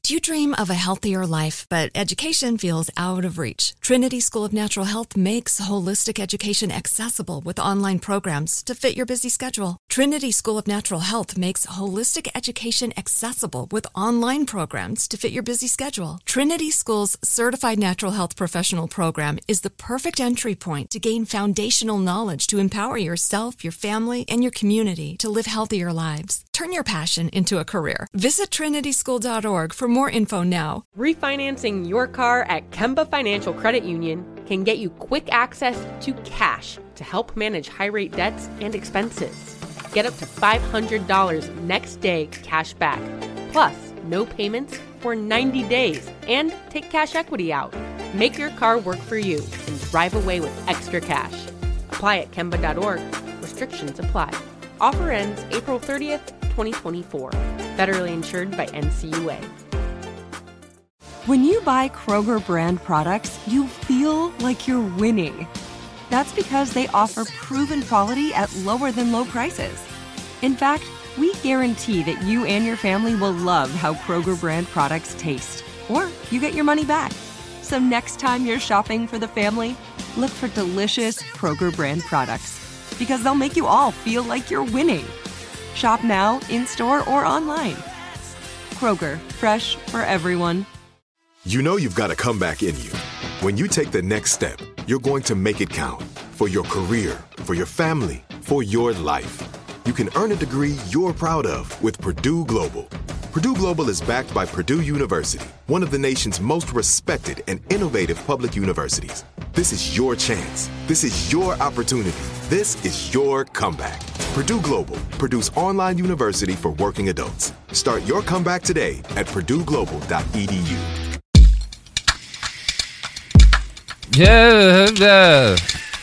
Do you dream of a healthier life, but education feels out of reach? Trinity School of Natural Health makes holistic education accessible with online programs to fit your busy schedule. Trinity School of Natural Health makes holistic education accessible with online programs to fit your busy schedule. Trinity School's Certified Natural Health Professional Program is the perfect entry point to gain foundational knowledge to empower yourself, your family, and your community to live healthier lives. Turn your passion into a career. Visit trinityschool.org for more info now. Refinancing your car at Kemba Financial Credit Union can get you quick access to cash to help manage high-rate debts and expenses. Get up to $500 next day cash back, plus no payments for 90 days, and take cash equity out. Make your car work for you and drive away with extra cash. Apply at Kemba.org. Restrictions apply. Offer ends April 30th, 2024. Federally insured by NCUA. When you buy Kroger brand products, you feel like you're winning. That's because they offer proven quality at lower than low prices. In fact, we guarantee that you and your family will love how Kroger brand products taste, or you get your money back. So next time you're shopping for the family, look for delicious Kroger brand products, because they'll make you all feel like you're winning. Shop now, in-store, or online. Kroger, fresh for everyone. You know you've got a comeback in you. When you take the next step, you're going to make it count. For your career, for your family, for your life. You can earn a degree you're proud of with Purdue Global. Purdue Global is backed by Purdue University, one of the nation's most respected and innovative public universities. This is your chance. This is your opportunity. This is your comeback. Purdue Global, Purdue's online university for working adults. Start your comeback today at purdueglobal.edu. Yeah.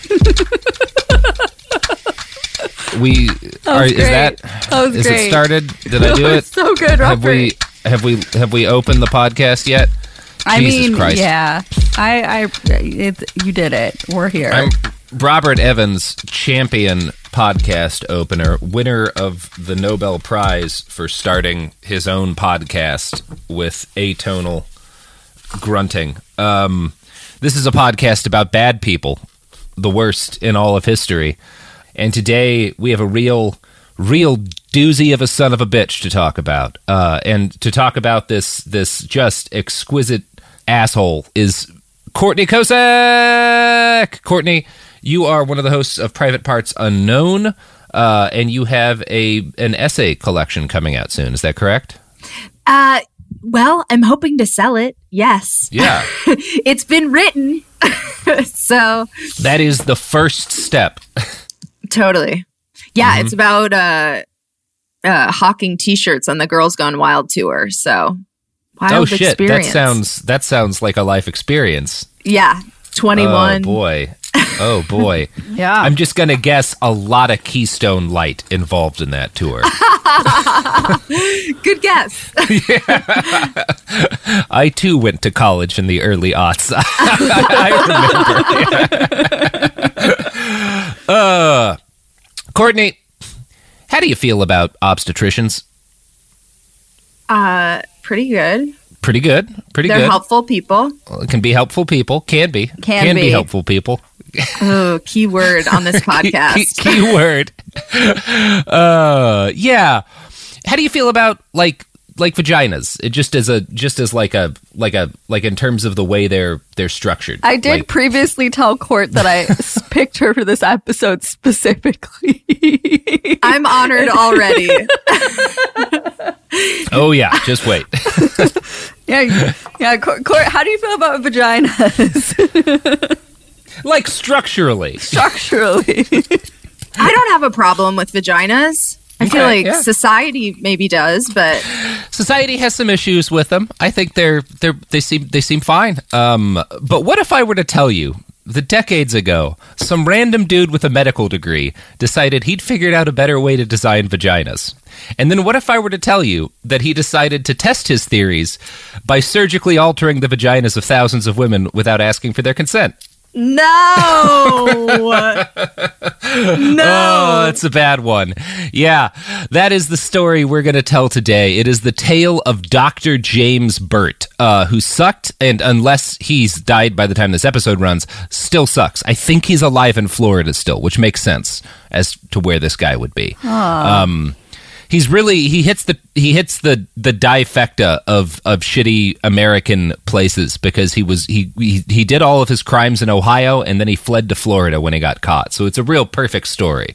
Is great. It started? Did I do it? So good, Robert. Have we opened the podcast yet? Jesus Christ. Yeah. You did it. We're here. I'm Robert Evans, champion podcast opener, winner of the Nobel Prize for starting his own podcast with atonal grunting. This is a podcast about bad people, the worst in all of history. And today we have a real doozy of a son of a bitch to talk about. And to talk about this just exquisite asshole is Courtney Kosek. Courtney, you are one of the hosts of Private Parts Unknown, and you have an essay collection coming out soon. Is that correct? Well, I'm hoping to sell it. Yes. Yeah. It's been written. So that is the first step. Totally. Yeah, It's about hawking T-shirts on the Girls Gone Wild tour. So wild experience. That sounds like a life experience. Yeah, 21. Oh boy. Yeah. I'm just gonna guess a lot of Keystone Light involved in that tour. Good guess. Yeah. I too went to college in the early aughts. I remember. Courtney, how do you feel about obstetricians? Pretty good. Pretty good. They're helpful people. Well, it can be helpful people. Can be helpful people. Oh, key word on this podcast. key word. Yeah. How do you feel about like vaginas? It just as in terms of the way they're structured. I did previously tell Court that I picked her for this episode specifically. I'm honored already. Oh yeah, just wait. Yeah. Court, how do you feel about vaginas? Like structurally. I don't have a problem with vaginas. I feel like society maybe does, but society has some issues with them. I think they seem fine. But what if I were to tell you that decades ago, some random dude with a medical degree decided he'd figured out a better way to design vaginas? And then what if I were to tell you that he decided to test his theories by surgically altering the vaginas of thousands of women without asking for their consent? No. Oh, it's a bad one. Yeah, that is the story we're going to tell today. It is the tale of Dr. James Burt, who sucked, and unless he's died by the time this episode runs, still sucks. I think he's alive in Florida still, which makes sense as to where this guy would be. He hits the trifecta of shitty American places, because he did all of his crimes in Ohio, and then he fled to Florida when he got caught. So it's a real perfect story.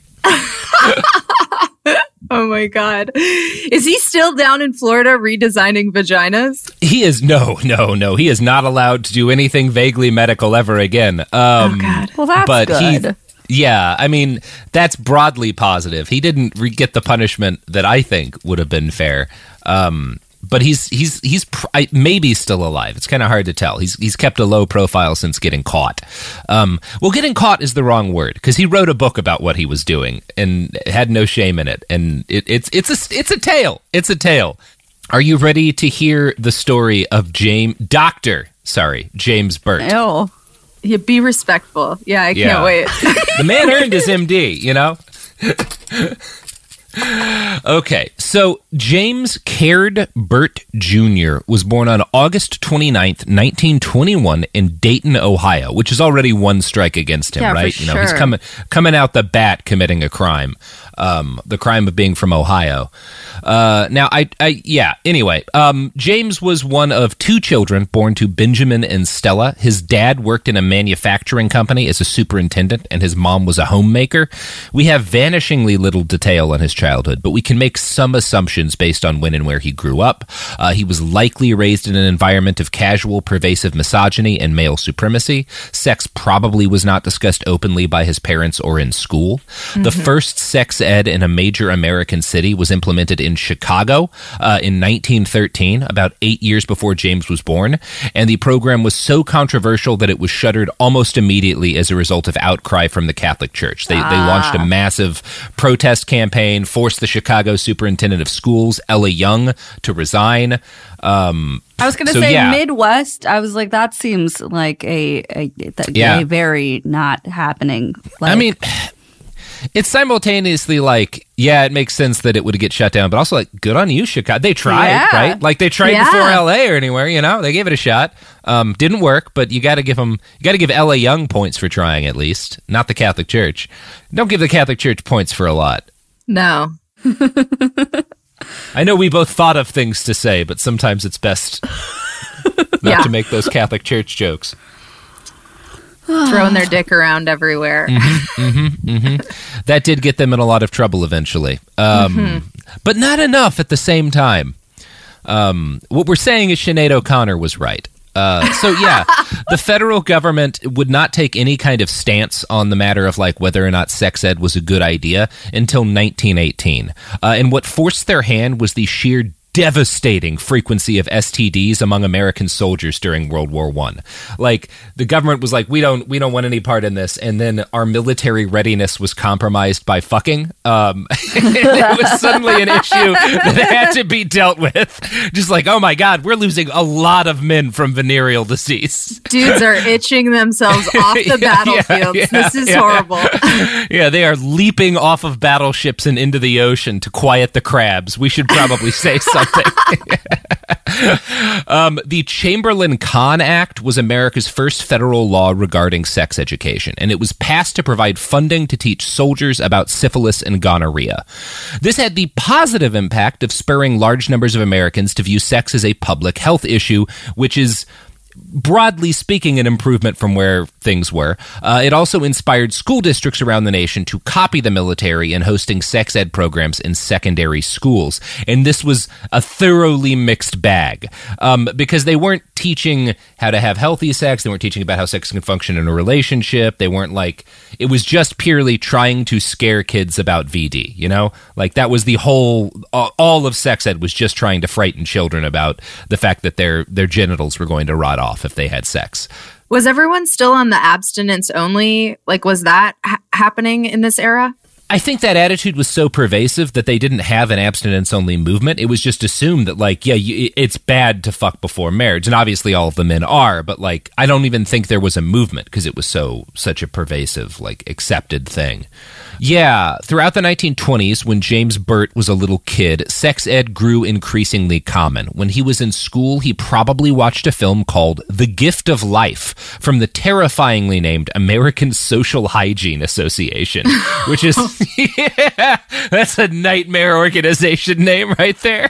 Oh my God. Is he still down in Florida redesigning vaginas? He is no. He is not allowed to do anything vaguely medical ever again. Oh God. Well, that's good. Yeah, I mean, that's broadly positive. He didn't get the punishment that I think would have been fair. But he's maybe still alive. It's kind of hard to tell. He's kept a low profile since getting caught. Well, getting caught is the wrong word, because he wrote a book about what he was doing and had no shame in it. And it's a tale. It's a tale. Are you ready to hear the story of James Burt? Ew. Yeah, be respectful. Yeah, I can't wait. The man earned his MD, you know? Okay, so James Caird Burt Jr. was born on August 29th, 1921 in Dayton, Ohio, which is already one strike against him, right? For sure. He's coming out the bat committing a crime. The crime of being from Ohio. Anyway, James was one of two children born to Benjamin and Stella. His dad worked in a manufacturing company as a superintendent, and his mom was a homemaker. We have vanishingly little detail on his childhood, but we can make some assumptions based on when and where he grew up. He was likely raised in an environment of casual, pervasive misogyny and male supremacy. Sex probably was not discussed openly by his parents or in school. Mm-hmm. The first sex ed in a major American city was implemented in Chicago in 1913, about 8 years before James was born, and the program was so controversial that it was shuttered almost immediately as a result of outcry from the Catholic Church. They launched a massive protest campaign, forced the Chicago superintendent of schools, Ella Young, to resign. I was going to say Midwest. I was like, that seems like a very not happening. I mean, it's simultaneously like, yeah, it makes sense that it would get shut down, but also like, good on you, Chicago. They tried, right? Like they tried before LA or anywhere, you know? They gave it a shot. Didn't work, but you got to give LA Young points for trying, at least, not the Catholic Church. Don't give the Catholic Church points for a lot. No. I know we both thought of things to say, but sometimes it's best not to make those Catholic Church jokes. Throwing their dick around everywhere. That did get them in a lot of trouble eventually. But not enough at the same time. What we're saying is Sinead O'Connor was right. The federal government would not take any kind of stance on the matter of like whether or not sex ed was a good idea until 1918. And what forced their hand was the sheer devastating frequency of STDs among American soldiers during World War I. Like, the government was like, we don't want any part in this, and then our military readiness was compromised by fucking. It was suddenly an issue that had to be dealt with. Just like, oh my God, we're losing a lot of men from venereal disease. Dudes are itching themselves off the battlefields. This is horrible. Yeah, they are leaping off of battleships and into the ocean to quiet the crabs. We should probably say something. The Chamberlain-Cahn Act was America's first federal law regarding sex education, and it was passed to provide funding to teach soldiers about syphilis and gonorrhea. This had the positive impact of spurring large numbers of Americans to view sex as a public health issue, which is, broadly speaking, an improvement from where things were. It also inspired school districts around the nation to copy the military in hosting sex ed programs in secondary schools. And this was a thoroughly mixed bag because they weren't teaching how to have healthy sex. They weren't teaching about how sex can function in a relationship. They weren't like, it was just purely trying to scare kids about VD, you know? Like that was the whole, all of sex ed was just trying to frighten children about the fact that their genitals were going to rot off if they had sex. Was everyone still on the abstinence only? Like, was that happening in this era? I think that attitude was so pervasive that they didn't have an abstinence-only movement. It was just assumed that, like, it's bad to fuck before marriage. And obviously all of the men are, but, like, I don't even think there was a movement because it was such a pervasive, like, accepted thing. Yeah, throughout the 1920s, when James Burt was a little kid, sex ed grew increasingly common. When he was in school, he probably watched a film called The Gift of Life from the terrifyingly named American Social Hygiene Association, which is, yeah, that's a nightmare organization name right there.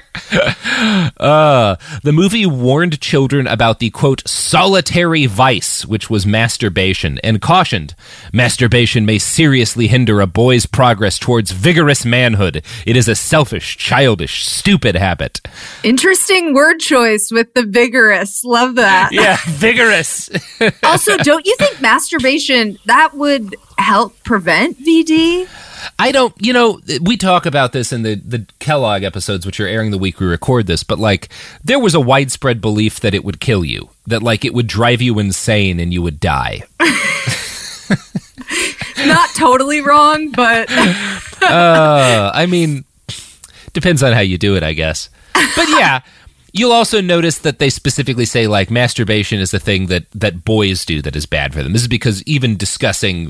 The movie warned children about the, quote, solitary vice, which was masturbation, and cautioned, masturbation may seriously hinder a boy's progress towards vigorous manhood. It is a selfish, childish, stupid habit. Interesting word choice with the vigorous. Love that. Yeah, vigorous. Also, don't you think masturbation, that would help prevent VD? I don't, we talk about this in the Kellogg episodes, which are airing the week we record this, but, like, there was a widespread belief that it would kill you, that, like, it would drive you insane and you would die. Not totally wrong, but... I mean, depends on how you do it, I guess. But yeah, you'll also notice that they specifically say, like, masturbation is the thing that boys do that is bad for them. This is because even discussing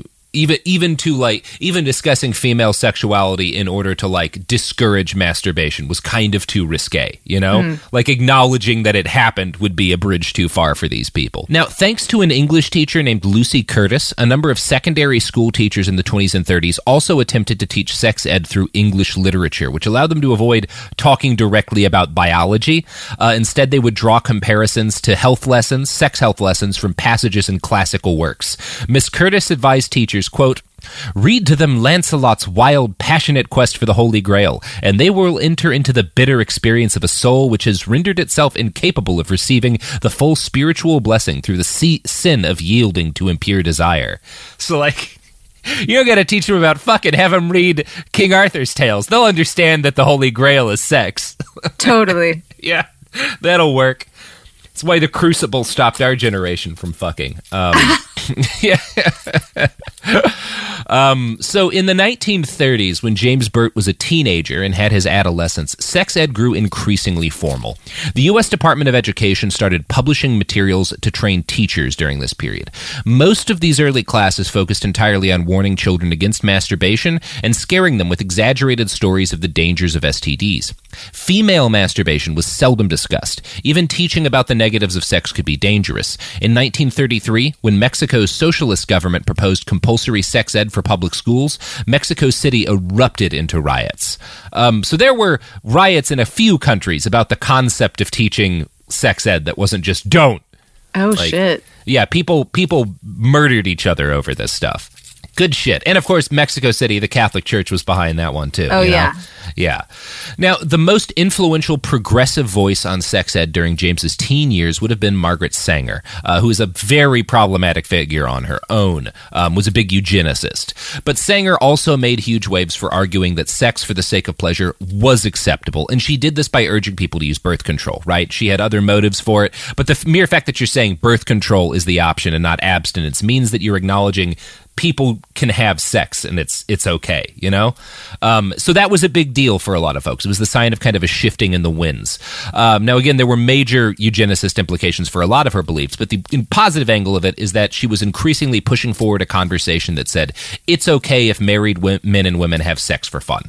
female sexuality in order to, like, discourage masturbation was kind of too risque, Like, acknowledging that it happened would be a bridge too far for these people. Now, thanks to an English teacher named Lucy Curtis, a number of secondary school teachers in the 20s and 30s also attempted to teach sex ed through English literature, which allowed them to avoid talking directly about biology. Instead, they would draw comparisons to sex health lessons from passages in classical works. Miss Curtis advised teachers, quote, read to them Lancelot's wild, passionate quest for the Holy Grail, and they will enter into the bitter experience of a soul which has rendered itself incapable of receiving the full spiritual blessing through the sin of yielding to impure desire. So, like, you don't gotta teach them about fucking, have them read King Arthur's tales. They'll understand that the Holy Grail is sex. Totally. Yeah, that'll work. That's why the Crucible stopped our generation from fucking. Yeah. So in the 1930s, when James Burt was a teenager and had his adolescence, sex ed grew increasingly formal. The U.S. Department of Education started publishing materials to train teachers during this period. Most of these early classes focused entirely on warning children against masturbation and scaring them with exaggerated stories of the dangers of STDs. Female masturbation was seldom discussed. Even teaching about the negatives of sex could be dangerous. In 1933, when Mexico's socialist government proposed compulsory sex ed for public schools, Mexico City erupted into riots. So there were riots in a few countries about the concept of teaching sex ed that wasn't just don't. Oh, like, shit. Yeah, people murdered each other over this stuff. Good shit. And, of course, Mexico City, the Catholic Church was behind that one, too. Oh, yeah. Yeah. Now, the most influential progressive voice on sex ed during James's teen years would have been Margaret Sanger, who is a very problematic figure on her own, was a big eugenicist. But Sanger also made huge waves for arguing that sex for the sake of pleasure was acceptable, and she did this by urging people to use birth control, right? She had other motives for it, but the mere fact that you're saying birth control is the option and not abstinence means that you're acknowledging people can have sex and it's okay, So that was a big deal for a lot of folks. It was the sign of kind of a shifting in the winds. Now, again, there were major eugenicist implications for a lot of her beliefs, but the positive angle of it is that she was increasingly pushing forward a conversation that said, it's okay if married men and women have sex for fun,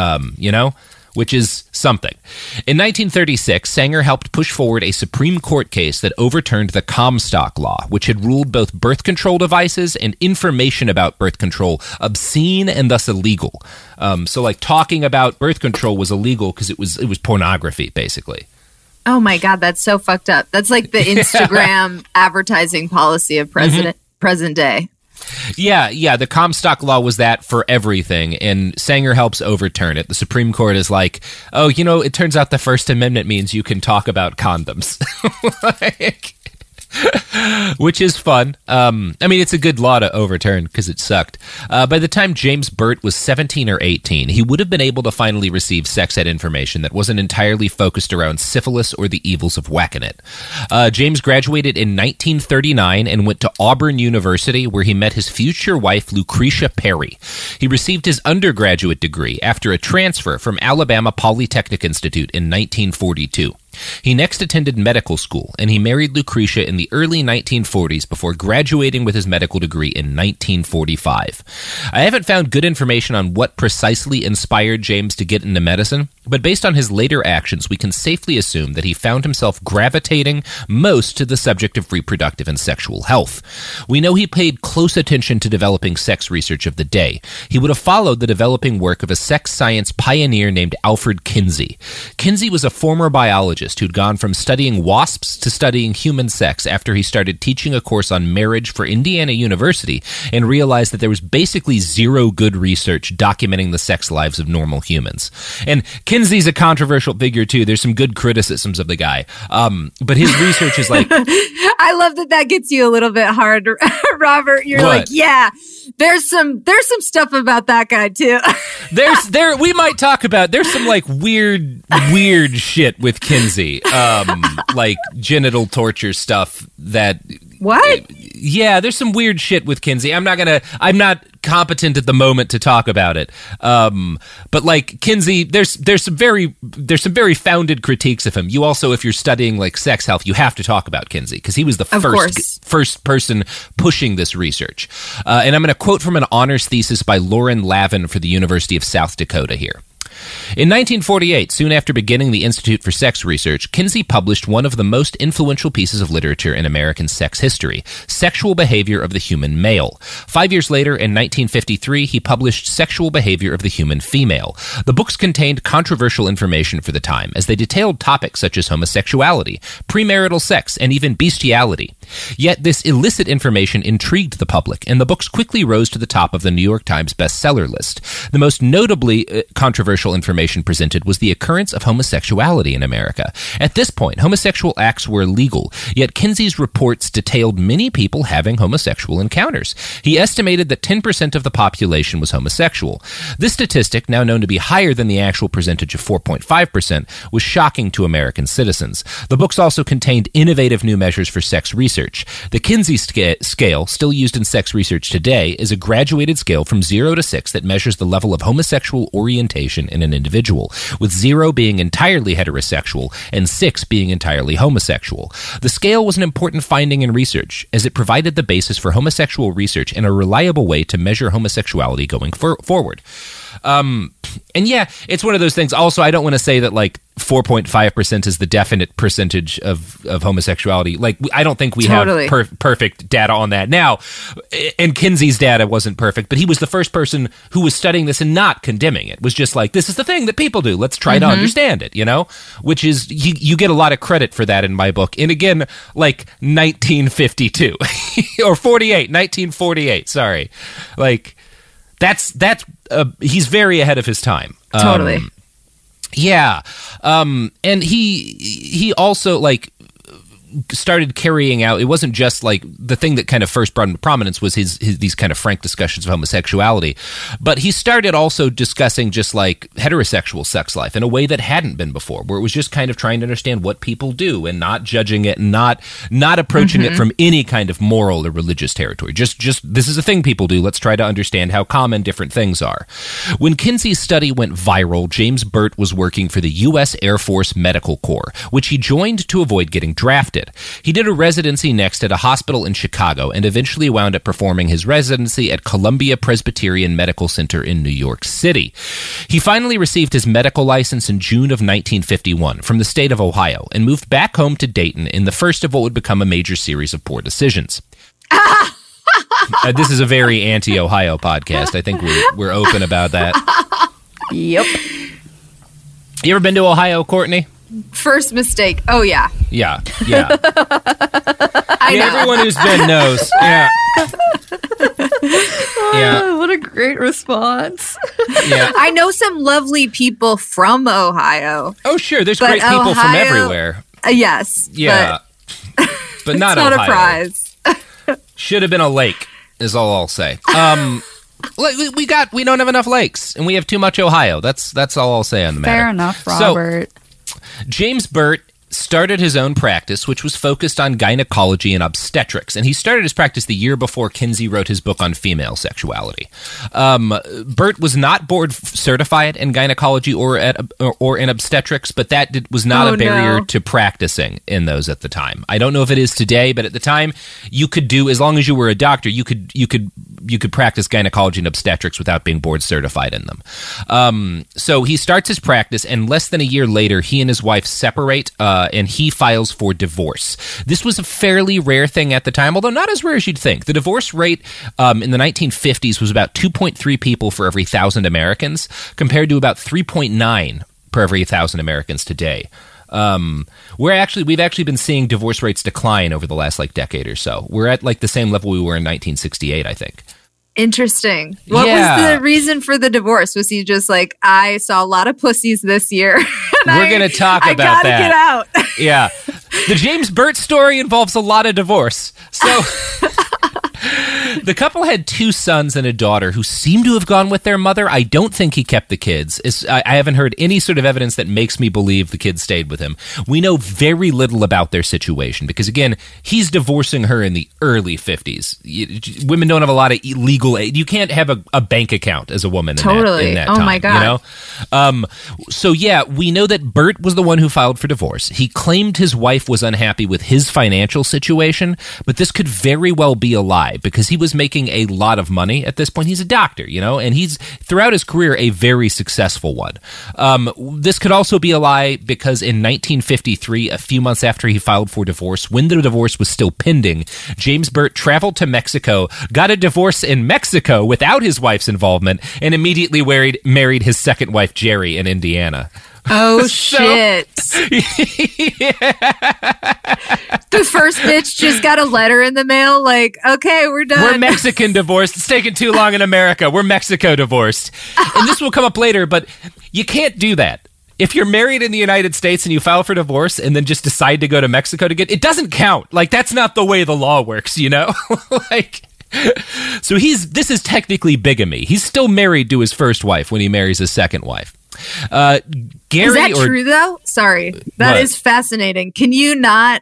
which is something. In 1936, Sanger helped push forward a Supreme Court case that overturned the Comstock Law, which had ruled both birth control devices and information about birth control obscene and thus illegal. So, like, talking about birth control was illegal because it was pornography, basically. Oh my God, that's so fucked up. That's like the Instagram advertising policy of present day. Yeah, the Comstock Law was that for everything, and Sanger helps overturn it. The Supreme Court is like, oh, it turns out the First Amendment means you can talk about condoms. which is fun. I mean, it's a good law to overturn because it sucked. By the time James Burt was 17 or 18, he would have been able to finally receive sex ed information that wasn't entirely focused around syphilis or the evils of whacking it. James graduated in 1939 and went to Auburn University, where he met his future wife, Lucretia Perry. He received his undergraduate degree after a transfer from Alabama Polytechnic Institute in 1942. He next attended medical school, and he married Lucretia in the early 1940s before graduating with his medical degree in 1945. I haven't found good information on what precisely inspired James to get into medicine, but based on his later actions, we can safely assume that he found himself gravitating most to the subject of reproductive and sexual health. We know he paid close attention to developing sex research of the day. He would have followed the developing work of a sex science pioneer named Alfred Kinsey. Kinsey was a former biologist who'd gone from studying wasps to studying human sex after he started teaching a course on marriage for Indiana University and realized that there was basically zero good research documenting the sex lives of normal humans. And Kinsey's a controversial figure too. There's some good criticisms of the guy. But his research is like... I love that gets you a little bit hard, Robert. You're what? Like, yeah, there's some stuff about that guy too. We might talk about, there's some like weird shit with Kinsey. Like genital torture stuff that... What? Yeah, there's some weird shit with Kinsey. I'm not competent at the moment to talk about it. But like Kinsey, there's some very founded critiques of him. You also, if you're studying like sex health, you have to talk about Kinsey because he was the first person pushing this research. And I'm going to quote from an honors thesis by Lauren Lavin for the University of South Dakota here. In 1948, soon after beginning the Institute for Sex Research, Kinsey published one of the most influential pieces of literature in American sex history, Sexual Behavior of the Human Male. 5 years later, in 1953, he published Sexual Behavior of the Human Female. The books contained controversial information for the time, as they detailed topics such as homosexuality, premarital sex, and even bestiality. Yet this illicit information intrigued the public, and the books quickly rose to the top of the New York Times bestseller list. The most notably controversial information presented was the occurrence of homosexuality in America. At this point, homosexual acts were illegal, yet Kinsey's reports detailed many people having homosexual encounters. He estimated that 10% of the population was homosexual. This statistic, now known to be higher than the actual percentage of 4.5%, was shocking to American citizens. The books also contained innovative new measures for sex research. The Kinsey scale, still used in sex research today, is a graduated scale from 0 to 6 that measures the level of homosexual orientation in an individual, with 0 being entirely heterosexual and 6 being entirely homosexual. The scale was an important finding in research, as it provided the basis for homosexual research and a reliable way to measure homosexuality going forward. And yeah, it's one of those things. Also, I don't want to say that like 4.5% is the definite percentage of homosexuality. Like, I don't think we have perfect data on that now. And Kinsey's data wasn't perfect, but he was the first person who was studying this and not condemning it. Was just like, this is the thing that people do. Let's try to understand it, you know? Which is, you get a lot of credit for that in my book. And again, like 1952 or 1948, sorry. Like, that's he's very ahead of his time. Totally. Yeah. And he also like started carrying out, it wasn't just like the thing that kind of first brought him to prominence was his these kind of frank discussions of homosexuality, but he started also discussing just like heterosexual sex life in a way that hadn't been before, where it was just kind of trying to understand what people do and not judging it and not approaching it from any kind of moral or religious territory. Just this is a thing people do. Let's try to understand how common different things are. When Kinsey's study went viral, James Burt was working for the U.S. Air Force Medical Corps, which he joined to avoid getting drafted. He did a residency next at a hospital in Chicago and eventually wound up performing his residency at Columbia Presbyterian Medical Center in New York City. He finally received his medical license in June of 1951 from the state of Ohio and moved back home to Dayton in the first of what would become a major series of poor decisions. This is a very anti-Ohio podcast. I think we're open about that. Yep. You ever been to Ohio, Courtney? First mistake. Oh, yeah. Yeah. Everyone who's been knows. Yeah. Yeah. What a great response. Yeah. I know some lovely people from Ohio. Oh, sure. There's great people from everywhere. Yes. Yeah. but not Ohio. Ohio. Not a prize. Should have been a lake, is all I'll say. We don't have enough lakes, and we have too much Ohio. That's all I'll say on the matter. Fair enough, Robert. So, James Burt started his own practice, which was focused on gynecology and obstetrics, and he started his practice the year before Kinsey wrote his book on female sexuality. Burt was not board certified in gynecology or in obstetrics, but that was not a barrier to practicing in those at the time. I don't know if it is today, but at the time, you could do, as long as you were a doctor, you could practice gynecology and obstetrics without being board certified in them. So he starts his practice, and less than a year later, he and his wife separate, and he files for divorce. This was a fairly rare thing at the time, although not as rare as you'd think. The divorce rate in the 1950s was about 2.3 people for every 1,000 Americans, compared to about 3.9 per every 1,000 Americans today. We've actually been seeing divorce rates decline over the last decade or so. We're at the same level we were in 1968, I think. Interesting. What was the reason for the divorce? Was he just I saw a lot of pussies this year? We're going to talk about that. I gotta get out. Yeah. The James Burt story involves a lot of divorce. So the couple had 2 sons and a daughter who seem to have gone with their mother. I don't think he kept the kids. I haven't heard any sort of evidence that makes me believe the kids stayed with him. We know very little about their situation because, again, he's divorcing her in the early 50s. Women don't have a lot of legal aid. You can't have a bank account as a woman in that time. Oh, my God. So, yeah, we know that Burt was the one who filed for divorce. He claimed his wife was unhappy with his financial situation, but this could very well be a lie because he was making a lot of money at this point. He's a doctor, and he's, throughout his career, a very successful one. This could also be a lie because in 1953, a few months after he filed for divorce, when the divorce was still pending, James Burt traveled to Mexico, got a divorce in Mexico without his wife's involvement, and immediately married his second wife, Jerry, in Indiana. Oh, shit. Yeah. The first bitch just got a letter in the mail okay, we're done. We're Mexican divorced. It's taken too long in America. We're Mexico divorced. And this will come up later, but you can't do that. If you're married in the United States and you file for divorce and then just decide to go to Mexico to get it doesn't count. That's not the way the law works, So this is technically bigamy. He's still married to his first wife when he marries his second wife. Gary, is that true though? Sorry, that is fascinating. Can you not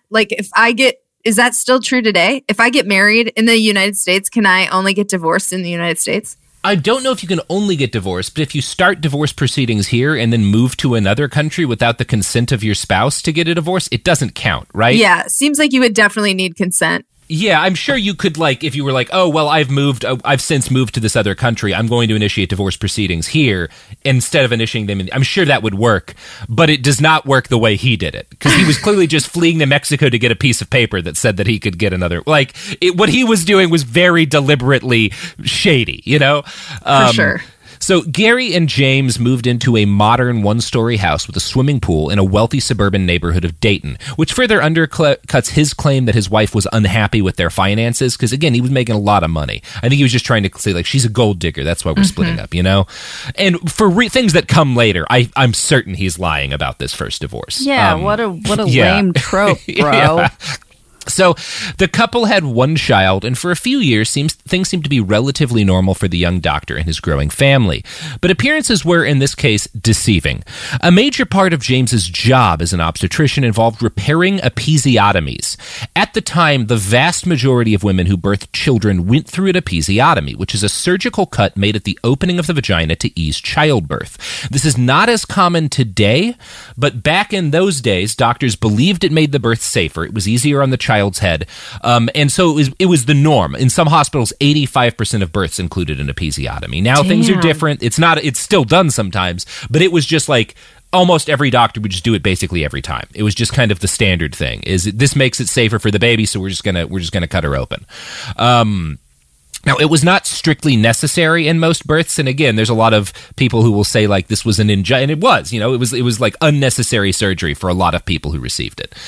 is that still true today? If I get married in the United States, can I only get divorced in the United States? I don't know if you can only get divorced, but if you start divorce proceedings here and then move to another country without the consent of your spouse to get a divorce, it doesn't count, right? Yeah, seems like you would definitely need consent. Yeah, I'm sure you could, if you were oh, well, I've since moved to this other country, I'm going to initiate divorce proceedings here instead of initiating them. I'm sure that would work, but it does not work the way he did it because he was clearly just fleeing to Mexico to get a piece of paper that said that he could get another. What he was doing was very deliberately shady, For sure. So Gary and James moved into a modern one-story house with a swimming pool in a wealthy suburban neighborhood of Dayton, which further undercuts his claim that his wife was unhappy with their finances because, again, he was making a lot of money. I think he was just trying to say, she's a gold digger. That's why we're splitting up, And for things that come later, I'm certain he's lying about this first divorce. Yeah, what a lame trope, bro. Yeah. So the couple had one child, and for a few years, things seemed to be relatively normal for the young doctor and his growing family. But appearances were, in this case, deceiving. A major part of James's job as an obstetrician involved repairing episiotomies. At the time, the vast majority of women who birthed children went through an episiotomy, which is a surgical cut made at the opening of the vagina to ease childbirth. This is not as common today, but back in those days, doctors believed it made the birth safer. It was easier on the child's head. And so it was the norm. In some hospitals, 85% of births included an episiotomy. Now things are different. It's still done sometimes, but it was just almost every doctor would just do it basically every time. It was just kind of the standard thing. This makes it safer for the baby, so we're just gonna cut her open. Now, it was not strictly necessary in most births, and again, there's a lot of people who will say this was an injustice, and it was, it was unnecessary surgery for a lot of people who received it.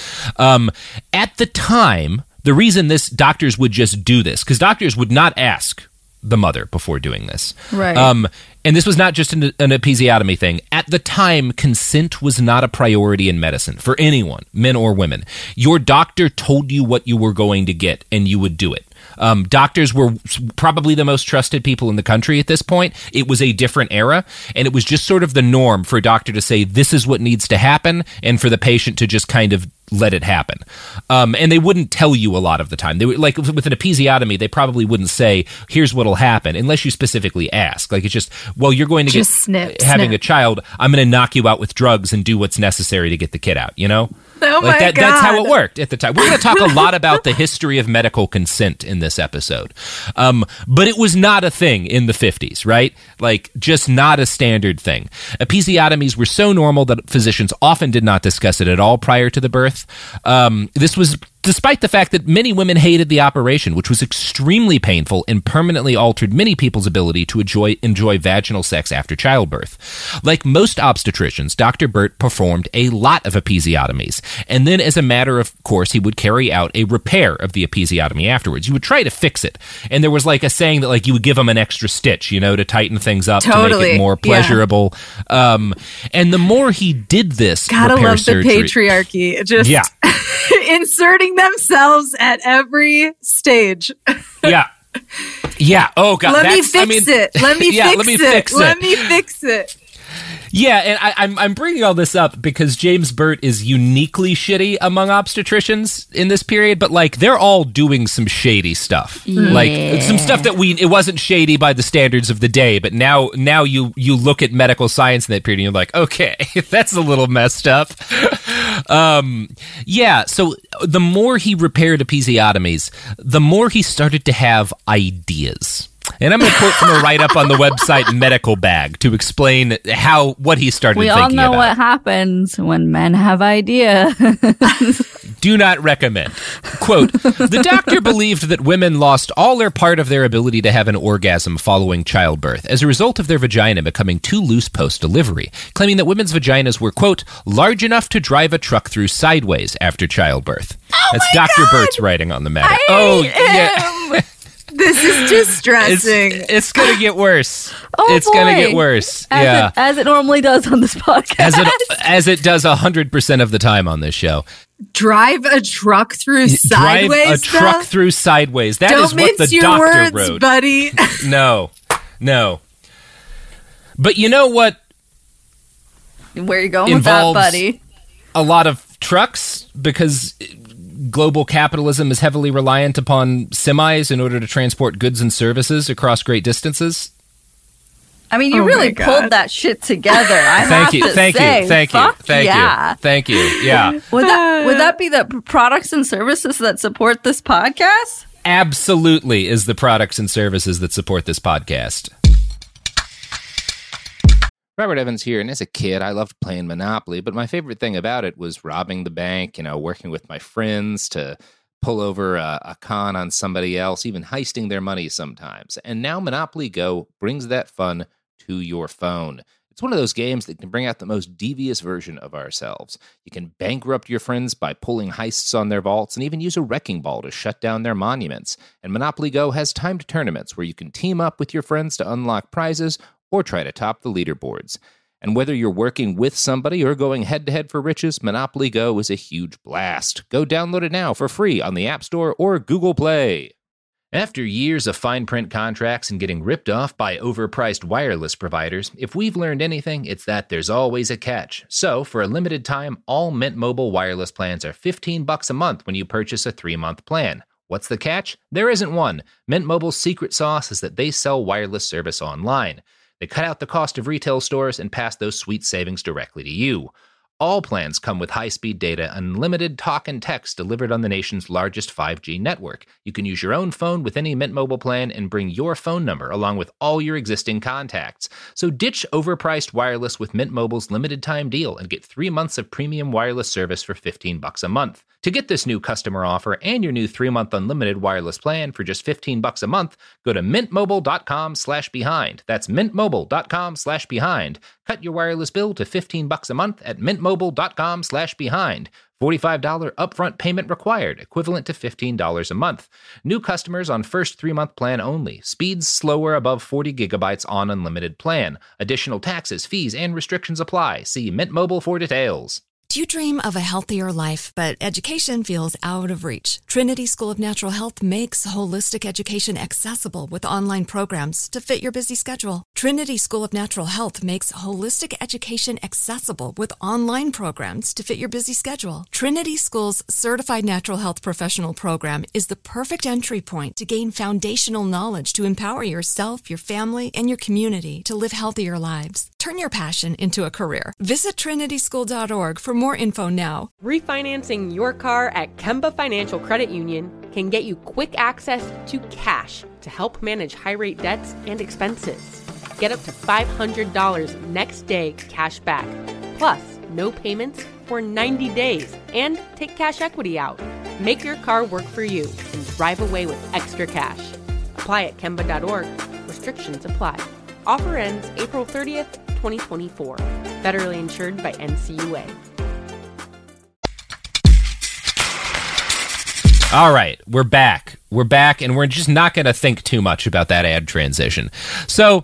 At the time, the reason doctors would just do this, because doctors would not ask the mother before doing this. Right. And this was not just an episiotomy thing. At the time, consent was not a priority in medicine for anyone, men or women. Your doctor told you what you were going to get, and you would do it. Doctors were probably the most trusted people in the country at this point. It was a different era, and it was just sort of the norm for a doctor to say, this is what needs to happen, and for the patient to just kind of let it happen. And they wouldn't tell you a lot of the time. They would, like with an episiotomy, they probably wouldn't say, here's what'll happen, unless you specifically ask. Like, it's just, well, you're going to just get having a child, I'm going to knock you out with drugs and do what's necessary to get the kid out, you know? Oh like my God. That's how it worked at the time. We're going to talk a lot about the history of medical consent in this episode. But it was not a thing in the 50s, right? Like, just not a standard thing. Episiotomies were so normal that physicians often did not discuss it at all prior to the birth. This was despite the fact that many women hated the operation, which was extremely painful and permanently altered many people's ability to enjoy vaginal sex after childbirth. Like most obstetricians, Dr. Burt performed a lot of episiotomies, and then as a matter of course, he would carry out a repair of the episiotomy afterwards. You would try to fix it, and there was like a saying that like you would give them an extra stitch, you know, to tighten things up, to make it more pleasurable. Yeah. And the more he did this Gotta repair love surgery, the patriarchy. Just inserting themselves at every stage. Yeah. Oh God. Let me fix it. Let me fix it. Yeah, and I'm bringing all this up because James Burt is uniquely shitty among obstetricians in this period, but like they're all doing some shady stuff, like some stuff that it wasn't shady by the standards of the day, but now you look at medical science in that period and you're like, okay, that's a little messed up. So the more he repaired episiotomies, the more he started to have ideas. And I'm going to quote from a write-up on the website Medical Bag to explain what he started thinking about. We all know what happens when men have ideas. Do not recommend. Quote, the doctor believed that women lost all or part of their ability to have an orgasm following childbirth as a result of their vagina becoming too loose post-delivery, claiming that women's vaginas were, quote, large enough to drive a truck through sideways after childbirth. That's Dr. Burt's writing on the matter. Yeah. This is distressing. It's going to get worse. It's going to get worse. As it normally does on this podcast. As it does 100% of the time on this show. Drive a truck through sideways. Drive a truck through sideways. That is what the doctor wrote, buddy. No. But you know what? Where you going with that, buddy? A lot of trucks, because global capitalism is heavily reliant upon semis in order to transport goods and services across great distances. I mean, you really pulled that shit together. Thank you. Yeah. Would that be the products and services that support this podcast? Absolutely is the products and services that support this podcast. Robert Evans here, and as a kid, I loved playing Monopoly, but my favorite thing about it was robbing the bank, working with my friends to pull over a con on somebody else, even heisting their money sometimes. And now Monopoly Go brings that fun to your phone. It's one of those games that can bring out the most devious version of ourselves. You can bankrupt your friends by pulling heists on their vaults and even use a wrecking ball to shut down their monuments. And Monopoly Go has timed tournaments where you can team up with your friends to unlock prizes or try to top the leaderboards. And whether you're working with somebody or going head-to-head for riches, Monopoly Go is a huge blast. Go download it now for free on the App Store or Google Play. After years of fine print contracts and getting ripped off by overpriced wireless providers, if we've learned anything, it's that there's always a catch. So, for a limited time, all Mint Mobile wireless plans are $15 a month when you purchase a 3-month plan. What's the catch? There isn't one. Mint Mobile's secret sauce is that they sell wireless service online. They cut out the cost of retail stores and pass those sweet savings directly to you. All plans come with high-speed data, unlimited talk and text delivered on the nation's largest 5G network. You can use your own phone with any Mint Mobile plan and bring your phone number along with all your existing contacts. So ditch overpriced wireless with Mint Mobile's limited-time deal and get 3 months of premium wireless service for $15 a month. To get this new customer offer and your new 3-month unlimited wireless plan for just $15 a month, go to mintmobile.com/behind. That's mintmobile.com/behind. Cut your wireless bill to $15 a month at mintmobile.com/behind. $45 upfront payment required, equivalent to $15 a month. New customers on first 3-month plan only. Speeds slower above 40 gigabytes on unlimited plan. Additional taxes, fees, and restrictions apply. See Mint Mobile for details. Do you dream of a healthier life, but education feels out of reach? Trinity School of Natural Health makes holistic education accessible with online programs to fit your busy schedule. Trinity School of Natural Health makes holistic education accessible with online programs to fit your busy schedule. Trinity School's Certified Natural Health Professional Program is the perfect entry point to gain foundational knowledge to empower yourself, your family, and your community to live healthier lives. Turn your passion into a career. Visit trinityschool.org for more info now. Refinancing your car at Kemba Financial Credit Union can get you quick access to cash to help manage high-rate debts and expenses. Get up to $500 next day cash back, plus no payments for 90 days, and take cash equity out. Make your car work for you and drive away with extra cash. Apply at Kemba.org. Restrictions apply. Offer ends April 30th, 2024. Federally insured by NCUA. All right, we're back. We're back, and we're just not going to think too much about that ad transition. So,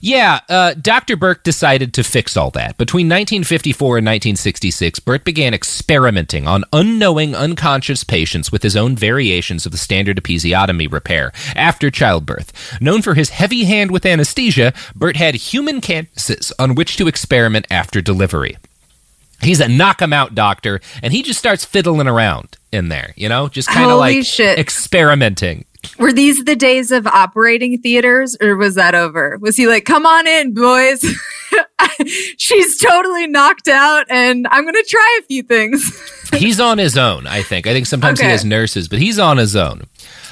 Dr. Burke decided to fix all that. Between 1954 and 1966, Burt began experimenting on unknowing, unconscious patients with his own variations of the standard episiotomy repair after childbirth. Known for his heavy hand with anesthesia, Burt had human canvases on which to experiment after delivery. He's a knock-em-out doctor, and he just starts fiddling around in there, just kind of like experimenting. Were these the days of operating theaters, or was that over? Was he like, come on in, boys. She's totally knocked out, and I'm going to try a few things. He's on his own, I think. I think sometimes he has nurses, but he's on his own.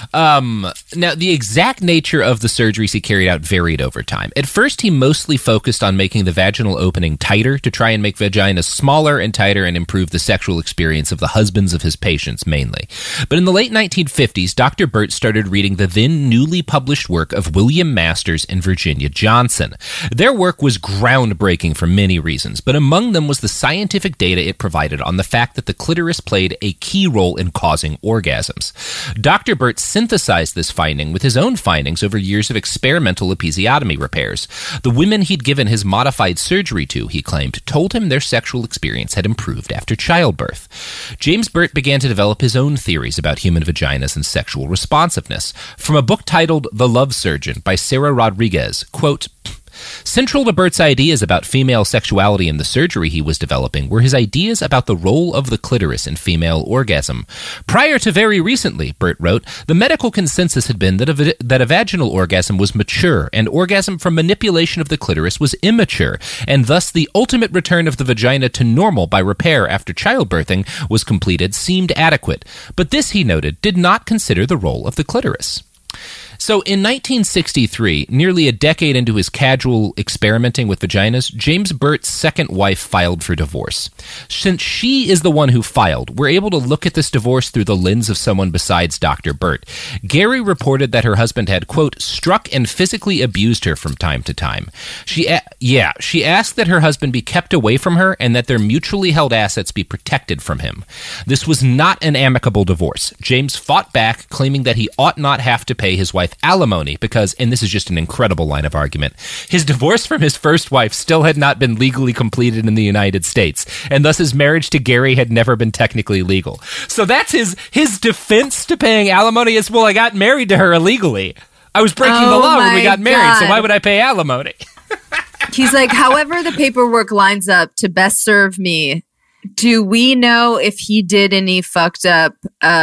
Now, the exact nature of the surgeries he carried out varied over time. At first, he mostly focused on making the vaginal opening tighter to try and make vaginas smaller and tighter and improve the sexual experience of the husbands of his patients, mainly. But in the late 1950s, Dr. Burt started reading the then newly published work of William Masters and Virginia Johnson. Their work was groundbreaking for many reasons, but among them was the scientific data it provided on the fact that the clitoris played a key role in causing orgasms. Dr. Burt synthesized this finding with his own findings over years of experimental episiotomy repairs. The women he'd given his modified surgery to, he claimed, told him their sexual experience had improved after childbirth. James Burt began to develop his own theories about human vaginas and sexual responsiveness. From a book titled The Love Surgeon by Sarah Rodriguez, quote, central to Burt's ideas about female sexuality in the surgery he was developing were his ideas about the role of the clitoris in female orgasm. Prior to very recently, Burt wrote, the medical consensus had been that a vaginal orgasm was mature and orgasm from manipulation of the clitoris was immature, and thus the ultimate return of the vagina to normal by repair after childbirthing was completed seemed adequate. But this, he noted, did not consider the role of the clitoris. So in 1963, nearly a decade into his casual experimenting with vaginas, James Burt's second wife filed for divorce. Since she is the one who filed, we're able to look at this divorce through the lens of someone besides Dr. Burt. Gary reported that her husband had, quote, struck and physically abused her from time to time. She asked that her husband be kept away from her and that their mutually held assets be protected from him. This was not an amicable divorce. James fought back, claiming that he ought not have to pay his wife alimony because, and this is just an incredible line of argument, his divorce from his first wife still had not been legally completed in the United States, and thus his marriage to Gary had never been technically legal. So that's his defense to paying alimony is, well, I got married to her illegally. I was breaking the law when we got married, so why would I pay alimony? He's like, however the paperwork lines up to best serve me, do we know if he did any fucked up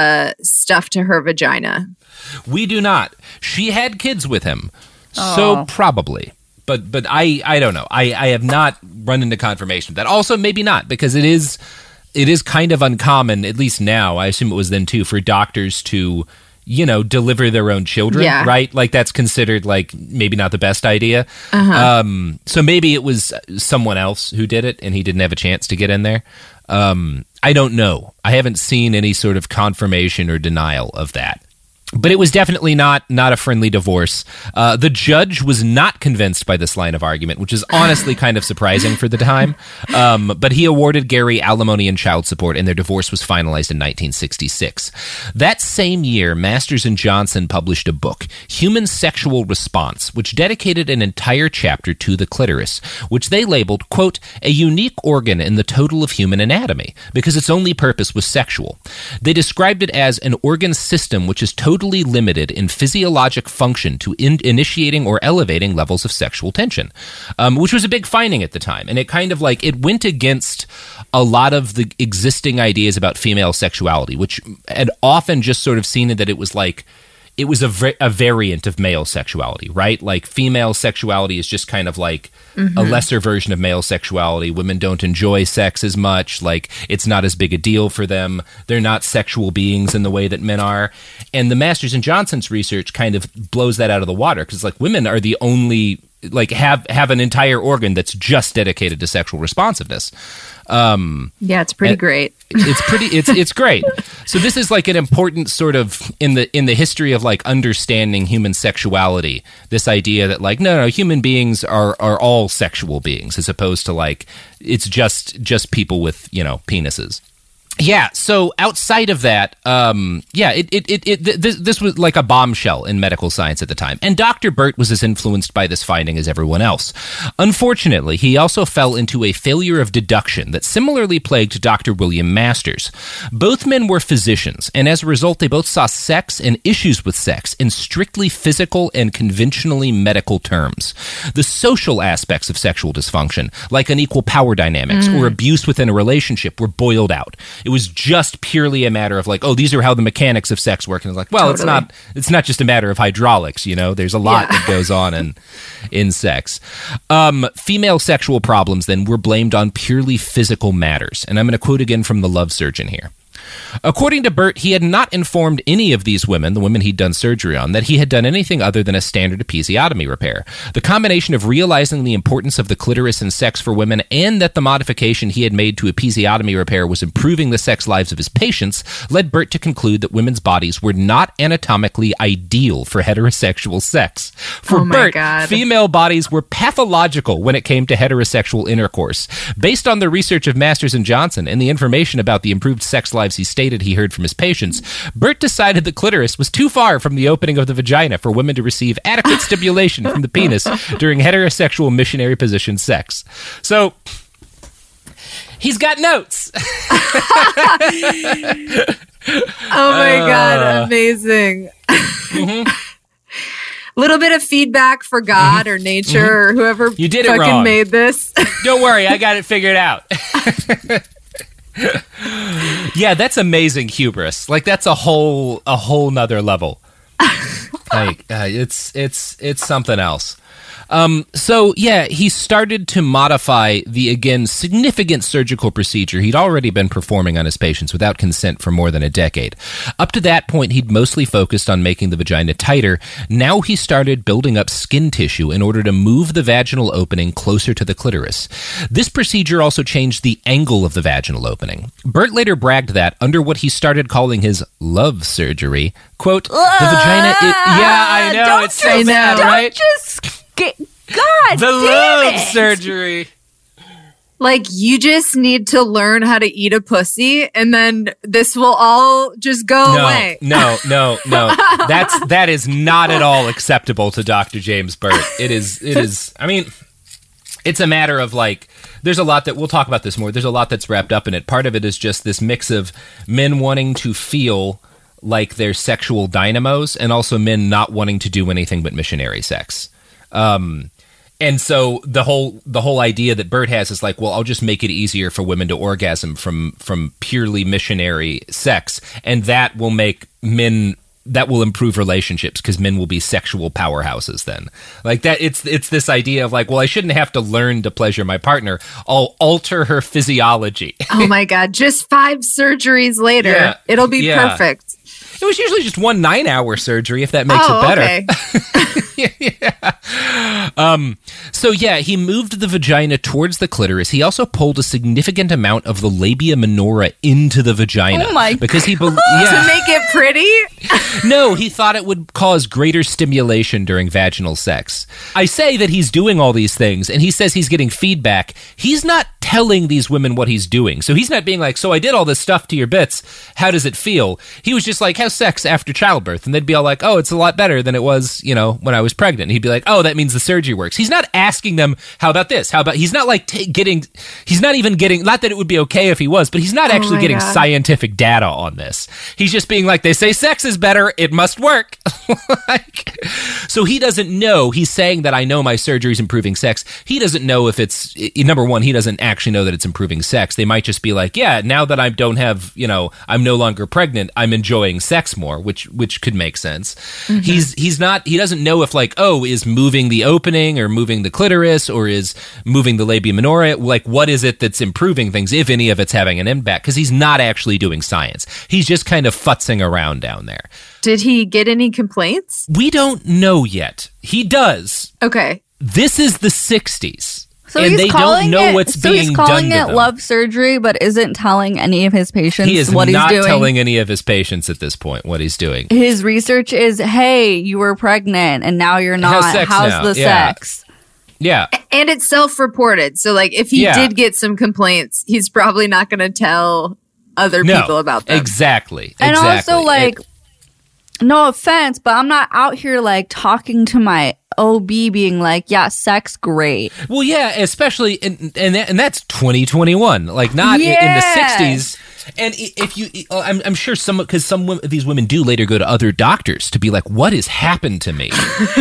stuff to her vagina? We do not. She had kids with him, so probably. But I don't know. I have not run into confirmation of that. Also, maybe not, because it is kind of uncommon, at least now, I assume it was then too, for doctors to, deliver their own children, right? Like that's considered like maybe not the best idea. So maybe it was someone else who did it and he didn't have a chance to get in there. I don't know. I haven't seen any sort of confirmation or denial of that. But it was definitely not a friendly divorce. The judge was not convinced by this line of argument, which is honestly kind of surprising for the time. But he awarded Gary alimony and child support, and their divorce was finalized in 1966. That same year, Masters and Johnson published a book, Human Sexual Response, which dedicated an entire chapter to the clitoris, which they labeled, quote, a unique organ in the total of human anatomy, because its only purpose was sexual. They described it as an organ system which is totally limited in physiologic function to initiating or elevating levels of sexual tension, which was a big finding at the time. And it kind of like, it went against a lot of the existing ideas about female sexuality, which had often just sort of seen that it was like, it was a variant of male sexuality, right? Like female sexuality is just kind of like a lesser version of male sexuality. Women don't enjoy sex as much. Like it's not as big a deal for them. They're not sexual beings in the way that men are. And the Masters and Johnson's research kind of blows that out of the water because like women are the only like have an entire organ that's just dedicated to sexual responsiveness. Yeah, it's pretty great. It's great. So this is like an important sort of in the history of like understanding human sexuality, this idea that like no human beings are all sexual beings as opposed to like it's just people with, you know, penises. Yeah, so outside of that, this was like a bombshell in medical science at the time, and Dr. Burt was as influenced by this finding as everyone else. Unfortunately, he also fell into a failure of deduction that similarly plagued Dr. William Masters. Both men were physicians, and as a result, they both saw sex and issues with sex in strictly physical and conventionally medical terms. The social aspects of sexual dysfunction, like unequal power dynamics or abuse within a relationship, were boiled out. It was just purely a matter of like, oh, these are how the mechanics of sex work. And it's like, well, totally. It's not just a matter of hydraulics, you know, there's a lot that goes on in sex. Female sexual problems then were blamed on purely physical matters. And I'm going to quote again from the Love Surgeon here. According to Burt, he had not informed any of these women, the women he'd done surgery on, that he had done anything other than a standard episiotomy repair. The combination of realizing the importance of the clitoris in sex for women and that the modification he had made to episiotomy repair was improving the sex lives of his patients led Burt to conclude that women's bodies were not anatomically ideal for heterosexual sex. For Burt, female bodies were pathological when it came to heterosexual intercourse. Based on the research of Masters and Johnson and the information about the improved sex lives he stated he heard from his patients, Burt decided the clitoris was too far from the opening of the vagina for women to receive adequate stimulation from the penis during heterosexual missionary position sex. So, he's got notes. Oh my God, amazing. Little bit of feedback for God or nature or whoever you did fucking it wrong. Made this. Don't worry, I got it figured out. Yeah, that's amazing hubris. Like that's a whole nother level. Like it's something else. So yeah, he started to modify the, again, significant surgical procedure he'd already been performing on his patients without consent for more than a decade. Up to that point, he'd mostly focused on making the vagina tighter. Now he started building up skin tissue in order to move the vaginal opening closer to the clitoris. This procedure also changed the angle of the vaginal opening. Burt later bragged that, under what he started calling his love surgery, quote, the vagina... yeah, I know, it's so bad, right? God, the love surgery. Like, you just need to learn how to eat a pussy, and then this will all just go away. No. That is not at all acceptable to Dr. James Burt. It is. I mean, it's a matter of like, there's a lot that we'll talk about this more. There's a lot that's wrapped up in it. Part of it is just this mix of men wanting to feel like they're sexual dynamos, and also men not wanting to do anything but missionary sex. And so the whole idea that Burt has is like, well, I'll just make it easier for women to orgasm from purely missionary sex, and that will improve relationships because men will be sexual powerhouses then. Like that, it's this idea of like, well, I shouldn't have to learn to pleasure my partner. I'll alter her physiology. Oh my God, just 5 surgeries later, it'll be perfect. It was usually just one 9-hour surgery, if that makes it better. Okay. So yeah, he moved the vagina towards the clitoris. He also pulled a significant amount of the labia minora into the vagina. Oh my because to make it pretty? No, he thought it would cause greater stimulation during vaginal sex. I say that he's doing all these things, and he says he's getting feedback. He's not telling these women what he's doing. So he's not being like, so I did all this stuff to your bits. How does it feel? He was just like, how's sex after childbirth? And they'd be all like, oh, it's a lot better than it was, when I was pregnant. And he'd be like, oh, that means the surgery works. He's not asking them, how about this? How about, he's not like he's not even getting, not that it would be okay if he was, but he's not actually getting scientific data on this. He's just being like, they say sex is better, it must work. So he doesn't know. He's saying that I know my surgery's improving sex. He doesn't know if it's, number one, he doesn't actually know that it's improving sex. They might just be like, yeah, now that I don't have, I'm no longer pregnant, I'm enjoying sex more, which could make sense. Mm-hmm. He doesn't know if like, oh, is moving the opening or moving the clitoris or is moving the labia minora, like what is it that's improving things, if any of it's having an impact, because he's not actually doing science. He's just kind of futzing around down there. Did he get any complaints? We don't know yet. He does. Okay. This is the 60s. So and they don't know what's being done to them. So he's calling it love surgery, but isn't telling any of his patients what he's doing? He is not telling any of his patients at this point what he's doing. His research is, hey, you were pregnant and now you're not. How's the sex? Yeah. And it's self-reported. So like if he did get some complaints, he's probably not going to tell other people about them. Exactly. And also like, no offense, but I'm not out here like talking to my OB being like, yeah, sex great. Well, yeah, especially and that's 2021, like not in the 60s. And if you, I'm sure because some of these women do later go to other doctors to be like, what has happened to me?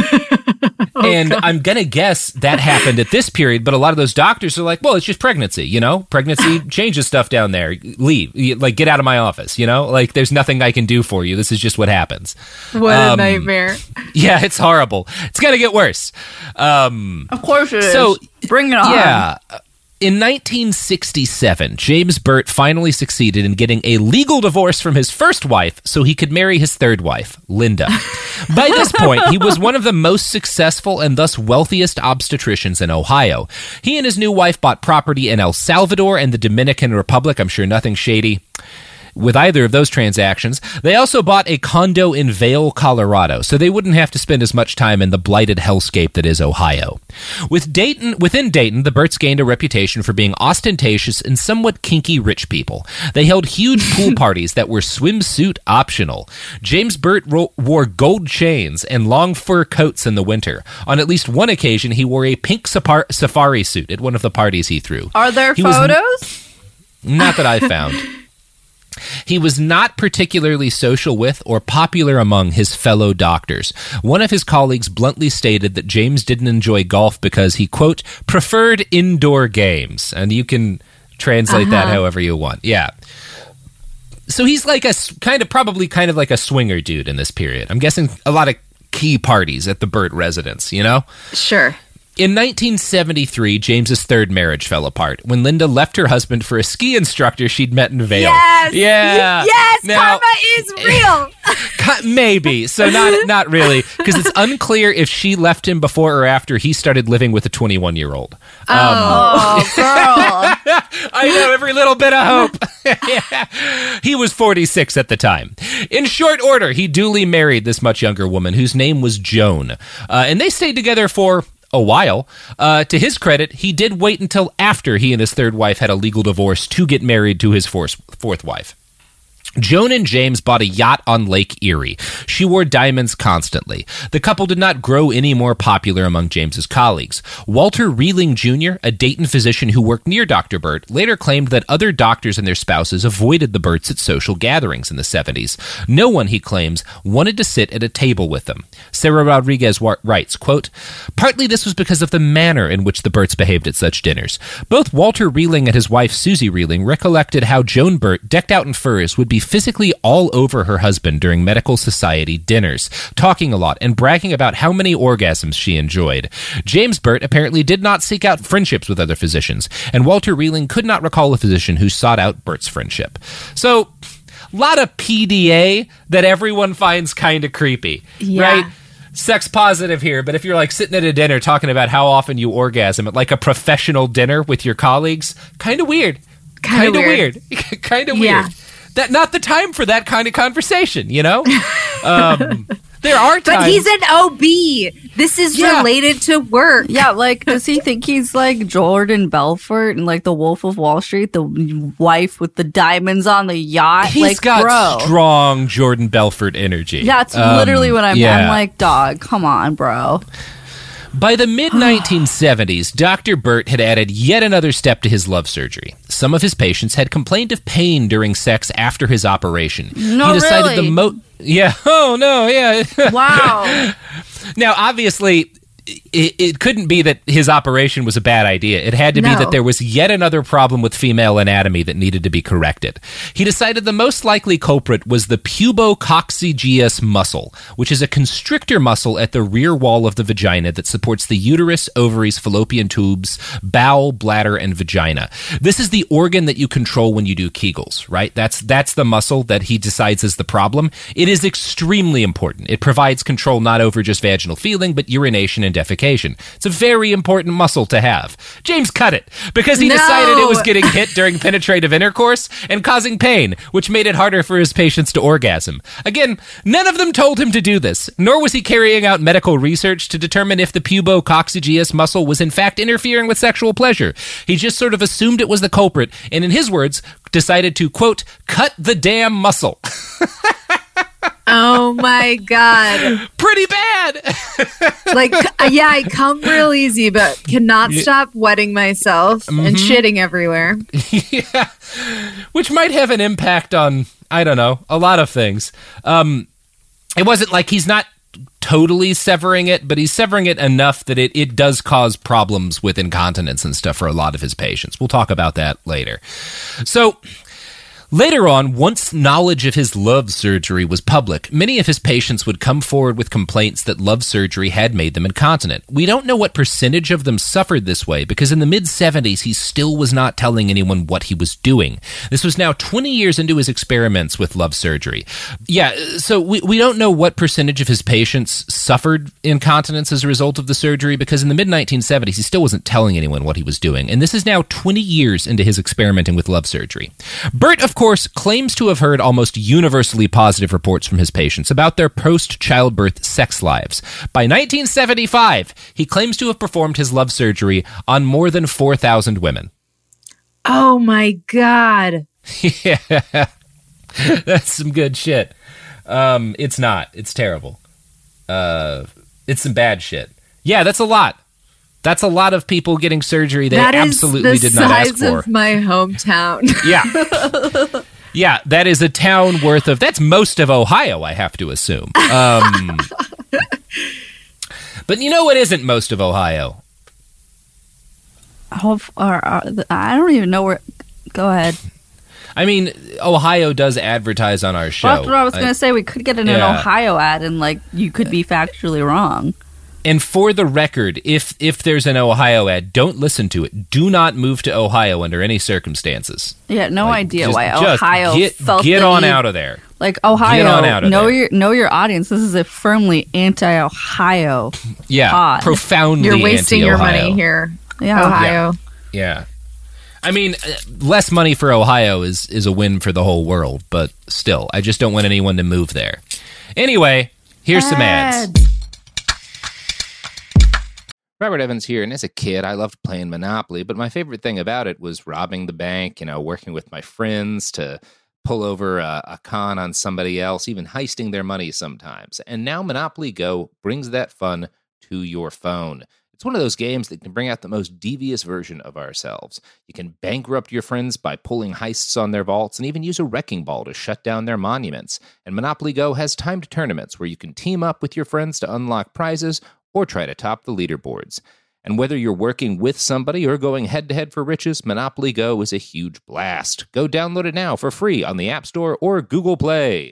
And God. I'm going to guess that happened at this period, but a lot of those doctors are like, well, it's just pregnancy, Pregnancy changes stuff down there. Leave. Like, get out of my office, Like, there's nothing I can do for you. This is just what happens. What a nightmare. Yeah, it's horrible. It's going to get worse. Of course it is. So, bring it on. Yeah. In 1967, James Burt finally succeeded in getting a legal divorce from his first wife so he could marry his third wife, Linda. By this point, he was one of the most successful and thus wealthiest obstetricians in Ohio. He and his new wife bought property in El Salvador and the Dominican Republic. I'm sure nothing shady with either of those transactions. They also bought a condo in Vail, Colorado, so they wouldn't have to spend as much time in the blighted hellscape that is Ohio. Within Dayton, the Burts gained a reputation for being ostentatious and somewhat kinky rich people. They held huge pool parties that were swimsuit optional. James Burt wore gold chains and long fur coats in the winter. On at least one occasion, he wore a pink safari suit at one of the parties he threw. Are there photos? Not that I found. He was not particularly social with or popular among his fellow doctors. One of his colleagues bluntly stated that James didn't enjoy golf because he, quote, preferred indoor games. And you can translate that however you want. Yeah. So he's like probably like a swinger dude in this period. I'm guessing a lot of key parties at the Burt residence, Sure. In 1973, James's third marriage fell apart when Linda left her husband for a ski instructor she'd met in Vail. Yes! Yeah! Yes! Now, karma is real! Maybe. So not really, because it's unclear if she left him before or after he started living with a 21-year-old. Girl. I know, every little bit of hope. Yeah. He was 46 at the time. In short order, he duly married this much younger woman whose name was Joan. And they stayed together for a while. To his credit, he did wait until after he and his third wife had a legal divorce to get married to his fourth wife. Joan and James bought a yacht on Lake Erie. She wore diamonds constantly. The couple did not grow any more popular among James's colleagues. Walter Reeling Jr., a Dayton physician who worked near Dr. Burt, later claimed that other doctors and their spouses avoided the Burts at social gatherings in the 70s. No one, he claims, wanted to sit at a table with them. Sarah Rodriguez writes, quote, partly this was because of the manner in which the Burts behaved at such dinners. Both Walter Reeling and his wife Susie Reeling recollected how Joan Burt, decked out in furs, would be physically all over her husband during medical society dinners, talking a lot and bragging about how many orgasms she enjoyed. James Burt apparently did not seek out friendships with other physicians, and Walter Reeling could not recall a physician who sought out Burt's friendship. So, a lot of PDA that everyone finds kind of creepy, right? sex positive here, but if you're like sitting at a dinner talking about how often you orgasm at like a professional dinner with your colleagues, kind of weird. Kind of weird. Kind of weird. That not the time for that kind of conversation, you know? There are times. But he's an OB. This is related to work. Yeah, like, does he think he's like Jordan Belfort and like the Wolf of Wall Street, the wife with the diamonds on the yacht? He's like, got strong Jordan Belfort energy. Yeah, it's literally what I'm like, dog, come on, bro. By the mid-1970s, Dr. Burt had added yet another step to his love surgery. Some of his patients had complained of pain during sex after his operation. No, he decided really? Yeah. Oh, no, yeah. Wow. Now, obviously, it couldn't be that his operation was a bad idea. It had to be that there was yet another problem with female anatomy that needed to be corrected. He decided the most likely culprit was the pubococcygeus muscle, which is a constrictor muscle at the rear wall of the vagina that supports the uterus, ovaries, fallopian tubes, bowel, bladder, and vagina. This is the organ that you control when you do Kegels, right? That's the muscle that he decides is the problem. It is extremely important. It provides control not over just vaginal feeling, but urination and defecation. It's a very important muscle to have. James cut it because he decided it was getting hit during penetrative intercourse and causing pain, which made it harder for his patients to orgasm. Again, none of them told him to do this, nor was he carrying out medical research to determine if the pubococcygeus muscle was in fact interfering with sexual pleasure. He just sort of assumed it was the culprit and, in his words, decided to, quote, cut the damn muscle. Oh my God. Pretty bad. Like, I come real easy, but cannot stop wetting myself and shitting everywhere. Yeah. Which might have an impact on, I don't know, a lot of things. It wasn't like he's not totally severing it, but he's severing it enough that it does cause problems with incontinence and stuff for a lot of his patients. We'll talk about that later. So, later on, once knowledge of his love surgery was public, many of his patients would come forward with complaints that love surgery had made them incontinent. We don't know what percentage of them suffered this way because in the mid-70s, he still was not telling anyone what he was doing. This was now 20 years into his experiments with love surgery. Yeah, so we don't know what percentage of his patients suffered incontinence as a result of the surgery because in the mid-1970s, he still wasn't telling anyone what he was doing. And this is now 20 years into his experimenting with love surgery. Burt, of course, claims to have heard almost universally positive reports from his patients about their post-childbirth sex lives. By 1975, he claims to have performed his love surgery on more than 4,000 women. Oh my God. Yeah. That's some good shit. It's not. It's terrible. It's some bad shit. Yeah, that's a lot. That's a lot of people getting surgery they absolutely did not ask for. That is the size of my hometown. Yeah. Yeah, that is a town worth of... That's most of Ohio, I have to assume. But you know what isn't most of Ohio? I don't even know where... Go ahead. I mean, Ohio does advertise on our show. Well, that's what I was going to say. We could get in an Ohio ad and, like, you could be factually wrong. And for the record, if there's an Ohio ad, don't listen to it. Do not move to Ohio under any circumstances. Yeah, no idea why Ohio felt get on out of there. Like Ohio, get on out of there. Know your audience. This is a firmly anti-Ohio. Yeah, pod. Profoundly You're wasting anti-Ohio. your money here, yeah. Ohio. Yeah. I mean, less money for Ohio is a win for the whole world, but still, I just don't want anyone to move there. Anyway, here's some ads. Robert Evans here, and as a kid, I loved playing Monopoly, but my favorite thing about it was robbing the bank, working with my friends to pull over a con on somebody else, even heisting their money sometimes. And now Monopoly Go brings that fun to your phone. It's one of those games that can bring out the most devious version of ourselves. You can bankrupt your friends by pulling heists on their vaults and even use a wrecking ball to shut down their monuments. And Monopoly Go has timed tournaments where you can team up with your friends to unlock prizes or try to top the leaderboards. And whether you're working with somebody or going head-to-head for riches, Monopoly Go is a huge blast. Go download it now for free on the App Store or Google Play.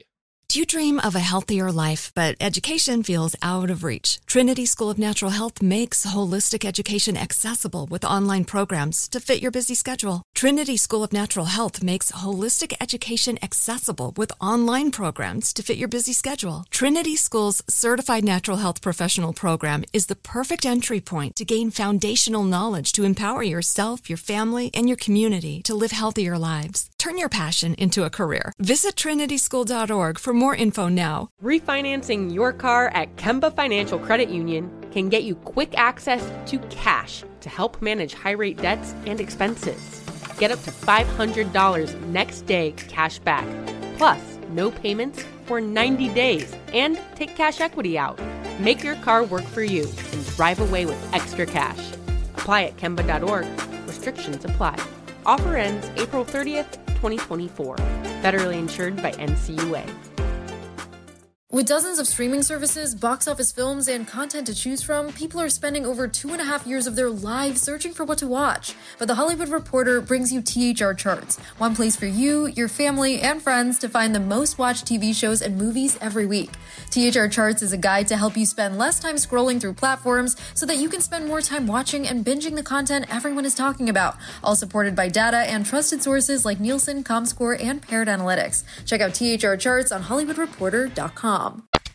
Do you dream of a healthier life, but education feels out of reach? Trinity School of Natural Health makes holistic education accessible with online programs to fit your busy schedule. Trinity School of Natural Health makes holistic education accessible with online programs to fit your busy schedule. Trinity School's Certified Natural Health Professional Program is the perfect entry point to gain foundational knowledge to empower yourself, your family, and your community to live healthier lives. Turn your passion into a career. Visit trinityschool.org for more info now. Refinancing your car at Kemba Financial Credit Union can get you quick access to cash to help manage high-rate debts and expenses. Get up to $500 next day cash back, plus no payments for 90 days, and take cash equity out. Make your car work for you and drive away with extra cash. Apply at Kemba.org. Restrictions apply. Offer ends April 30th, 2024. Federally insured by NCUA. With dozens of streaming services, box office films, and content to choose from, people are spending over 2.5 years of their lives searching for what to watch. But The Hollywood Reporter brings you THR Charts, one place for you, your family, and friends to find the most watched TV shows and movies every week. THR Charts is a guide to help you spend less time scrolling through platforms so that you can spend more time watching and binging the content everyone is talking about, all supported by data and trusted sources like Nielsen, Comscore, and Paired Analytics. Check out THR Charts on HollywoodReporter.com.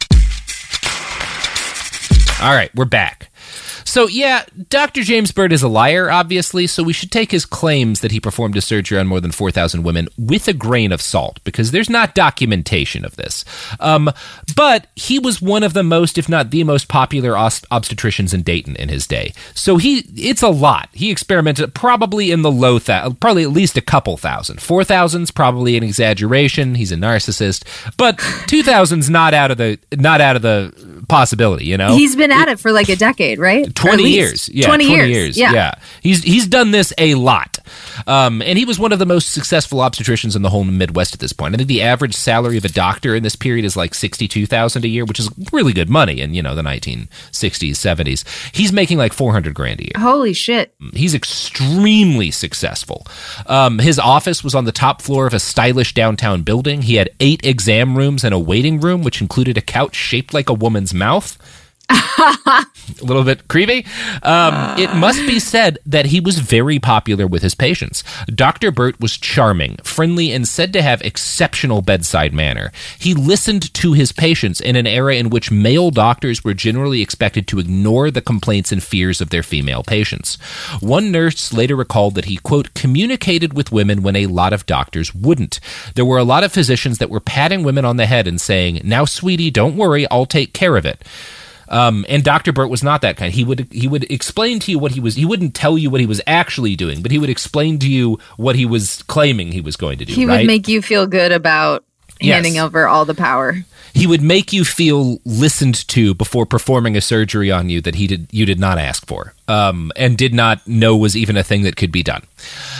All right, we're back. So, yeah, Dr. James Burt is a liar, obviously, so we should take his claims that he performed a surgery on more than 4,000 women with a grain of salt, because there's not documentation of this. But he was one of the most, if not the most popular obstetricians in Dayton in his day. So it's a lot. He experimented probably in the low, probably at least a couple thousand. 4,000's probably an exaggeration. He's a narcissist. But 2,000's not out of the possibility, you know? He's been at it for like a decade, right? 20 years. Yeah, 20 years. Yeah. He's done this a lot. And he was one of the most successful obstetricians in the whole Midwest at this point. I think the average salary of a doctor in this period is like $62,000 a year, which is really good money in, the 1960s, 70s. He's making like $400,000 a year. Holy shit. He's extremely successful. His office was on the top floor of a stylish downtown building. He had 8 exam rooms and a waiting room, which included a couch shaped like a woman's mouth. A little bit creepy. It must be said that he was very popular with his patients. Dr. Burt was charming, friendly, and said to have exceptional bedside manner. He listened to his patients in an era in which male doctors were generally expected to ignore the complaints and fears of their female patients. One nurse later recalled that he, quote, communicated with women when a lot of doctors wouldn't. There were a lot of physicians that were patting women on the head and saying, "Now, sweetie, don't worry, I'll take care of it." And Dr. Burt was not that kind. He would explain to you what he was. He wouldn't tell you what he was actually doing, but he would explain to you what he was claiming he was going to do. He would make you feel good about handing over all the power. He would make you feel listened to before performing a surgery on you that you did not ask for, and did not know was even a thing that could be done.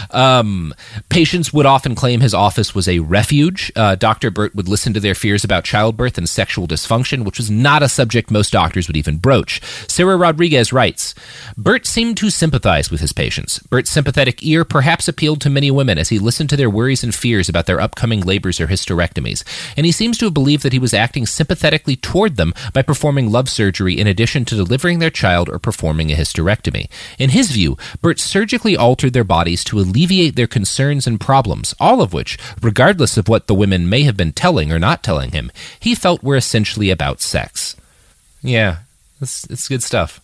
Patients would often claim his office was a refuge. Dr. Burt would listen to their fears about childbirth and sexual dysfunction, which was not a subject most doctors would even broach. Sarah Rodriguez writes, Burt seemed to sympathize with his patients. Burt's sympathetic ear perhaps appealed to many women as he listened to their worries and fears about their upcoming labors or hysterectomies, and he seems to have believed that he was acting sympathetically toward them by performing love surgery in addition to delivering their child or performing a hysterectomy. In his view, Burt surgically altered their bodies to alleviate their concerns and problems, all of which, regardless of what the women may have been telling or not telling him, he felt were essentially about sex. Yeah, it's good stuff.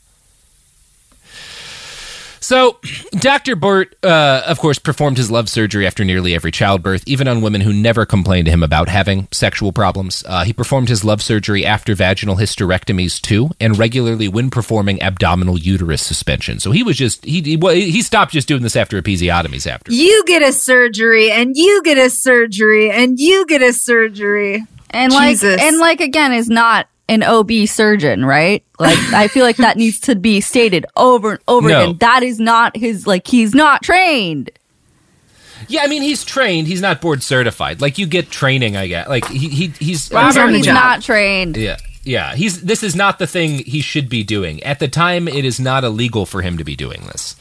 So, Dr. Burt, of course, performed his love surgery after nearly every childbirth, even on women who never complained to him about having sexual problems. He performed his love surgery after vaginal hysterectomies, too, and regularly when performing abdominal uterus suspension. So he stopped just doing this after episiotomies after. You get a surgery, and you get a surgery, and you get a surgery. And again, is not an OB surgeon, right? Like, I feel like that needs to be stated over and over again. That is not his, he's not trained. Yeah, I mean, he's trained. He's not board certified. Like, you get training, I guess. Like, he's he's not trained. Yeah. This is not the thing he should be doing. At the time, it is not illegal for him to be doing this.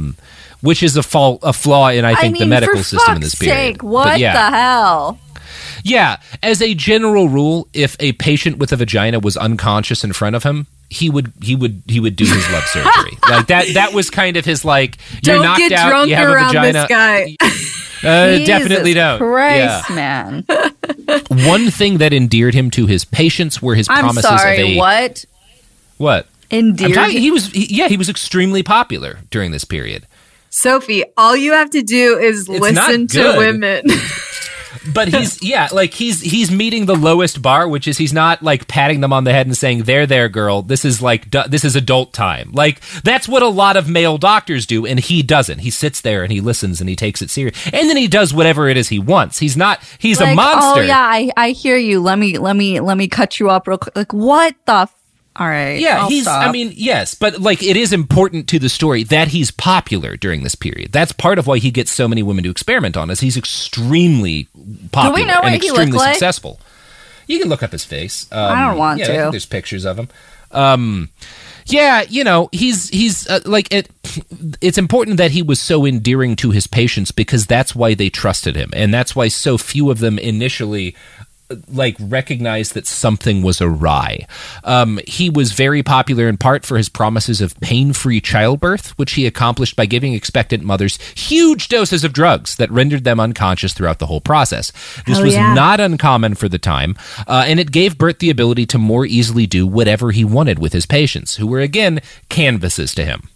Which is a flaw in, I think, the medical system in this period. Sake, what the hell? Yeah, as a general rule, if a patient with a vagina was unconscious in front of him, he would do his love surgery. Like that was kind of his like, you're don't knocked get out, drunk you have around a vagina. this guy. Definitely don't. Christ, man. One thing that endeared him to his patients were his promises I'm sorry, of a what? Endeared? He was extremely popular during this period. Sophie, all you have to do is listen to women. But he's meeting the lowest bar, which is he's not like patting them on the head and saying, there, girl, this is adult time. Like, that's what a lot of male doctors do, and he doesn't. He sits there and he listens and he takes it serious. And then he does whatever it is he wants. He's like, a monster. Oh yeah, I hear you. Let me cut you up real quick. Like, what the all right. Yeah, stop. Yes, but like it is important to the story that he's popular during this period. That's part of why he gets so many women to experiment on, is he's extremely popular Do we know what and he extremely looked like? successful. You can look up his face. I don't want to. I think there's pictures of him. Yeah, he's it's important that he was so endearing to his patients because that's why they trusted him, and that's why so few of them initially recognized that something was awry. He was very popular in part for his promises of pain-free childbirth, which he accomplished by giving expectant mothers huge doses of drugs that rendered them unconscious throughout the whole process. This was not uncommon for the time, and it gave Bert the ability to more easily do whatever he wanted with his patients, who were, again, canvases to him.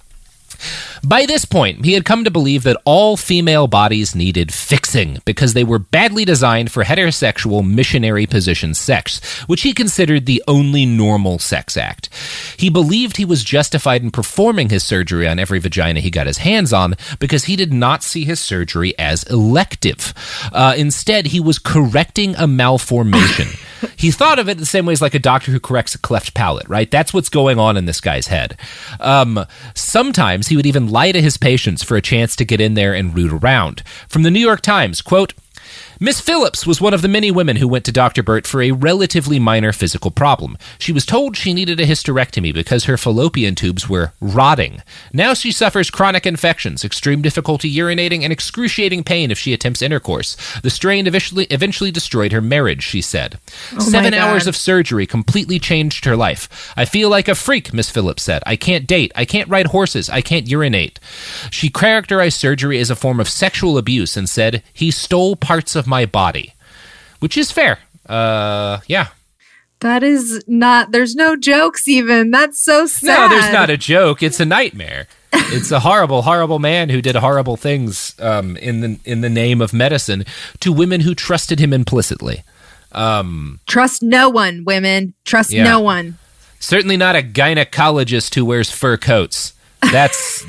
By this point, he had come to believe that all female bodies needed fixing because they were badly designed for heterosexual missionary position sex, which he considered the only normal sex act. He believed he was justified in performing his surgery on every vagina he got his hands on because he did not see his surgery as elective. Instead, he was correcting a malformation. He thought of it the same way as like a doctor who corrects a cleft palate, right? That's what's going on in this guy's head. Sometimes he would even lie to his patients for a chance to get in there and root around. From the New York Times, quote, Miss Phillips was one of the many women who went to Dr. Bert for a relatively minor physical problem. She was told she needed a hysterectomy because her fallopian tubes were rotting. Now she suffers chronic infections, extreme difficulty urinating, and excruciating pain if she attempts intercourse. The strain eventually destroyed her marriage, she said. 7 hours of surgery completely changed her life. I feel like a freak, Miss Phillips said. I can't date. I can't ride horses. I can't urinate. She characterized surgery as a form of sexual abuse and said, he stole parts of my body, which is fair. Yeah. That is not, there's no jokes even. That's so sad. No, there's not a joke. It's a nightmare. It's a horrible, horrible man who did horrible things in the name of medicine to women who trusted him implicitly. Trust no one, women. Trust no one. Certainly not a gynecologist who wears fur coats. That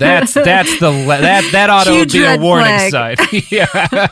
ought to be a warning sign. Yeah.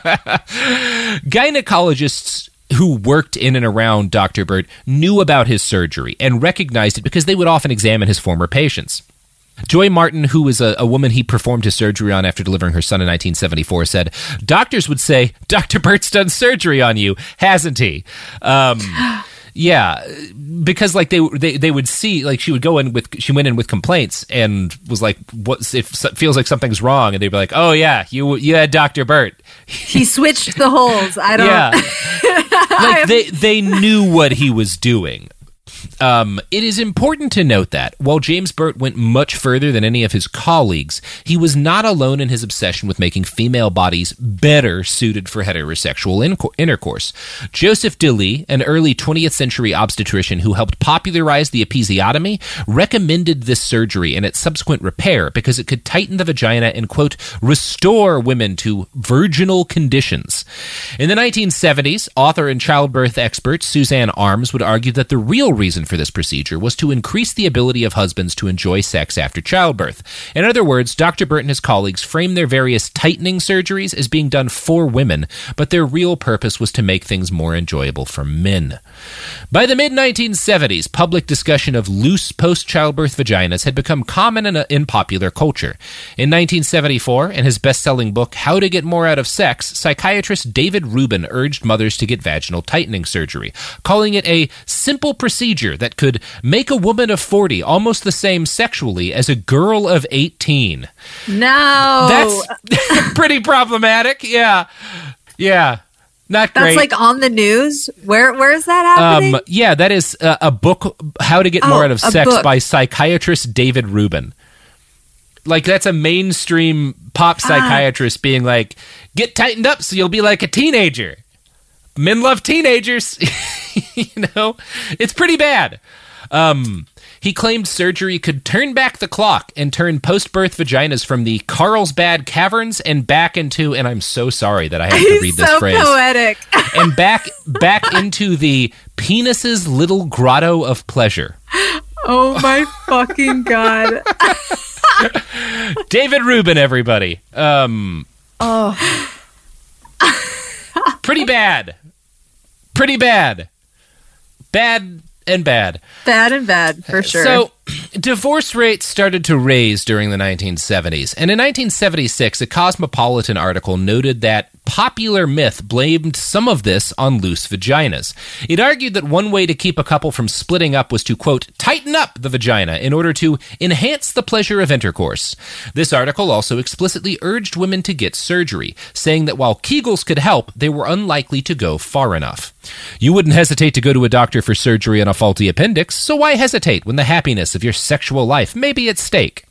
Gynecologists who worked in and around Dr. Bert knew about his surgery and recognized it because they would often examine his former patients. Joy Martin, who was a woman he performed his surgery on after delivering her son in 1974, said, doctors would say, Dr. Bert's done surgery on you, hasn't he? Yeah, because like they would see, like she went in with complaints and was like, what if feels like something's wrong, and they'd be like, oh yeah, you had Dr. Bert. He switched the holes. I don't. Yeah, like they knew what he was doing. It is important to note that while James Bert went much further than any of his colleagues, he was not alone in his obsession with making female bodies better suited for heterosexual intercourse. Joseph Dilly, an early 20th century obstetrician who helped popularize the episiotomy, recommended this surgery and its subsequent repair because it could tighten the vagina and, quote, restore women to virginal conditions. In the 1970s, author and childbirth expert Suzanne Arms would argue that the real reason for this procedure was to increase the ability of husbands to enjoy sex after childbirth. In other words, Dr. Bert and his colleagues framed their various tightening surgeries as being done for women, but their real purpose was to make things more enjoyable for men. By the mid-1970s, public discussion of loose post-childbirth vaginas had become common in popular culture. In 1974, in his best-selling book, How to Get More Out of Sex, psychiatrist David Rubin urged mothers to get vaginal tightening surgery, calling it a simple procedure that could make a woman of 40 almost the same sexually as a girl of 18. No. That's pretty problematic. Yeah. Yeah. Not great. That's like on the news. Where is that happening? Yeah, that is a book, How to Get More Out of Sex book. by psychiatrist David Rubin. Like, that's a mainstream pop psychiatrist being like, get tightened up so you'll be like a teenager. Men love teenagers. You know? It's pretty bad. He claimed surgery could turn back the clock and turn post-birth vaginas from the Carlsbad Caverns and back into, and I'm so sorry that I have to read this phrase. So poetic. And back into the penis's little grotto of pleasure. Oh my fucking God. David Rubin, everybody. Pretty bad. Pretty bad. Bad and bad. Bad and bad, for sure. So, divorce rates started to raise during the 1970s. And in 1976, a Cosmopolitan article noted that popular myth blamed some of this on loose vaginas. It argued that one way to keep a couple from splitting up was to, quote, tighten up the vagina in order to enhance the pleasure of intercourse. This article also explicitly urged women to get surgery, saying that while Kegels could help, they were unlikely to go far enough. You wouldn't hesitate to go to a doctor for surgery on a faulty appendix, so why hesitate when the happiness of your sexual life may be at stake?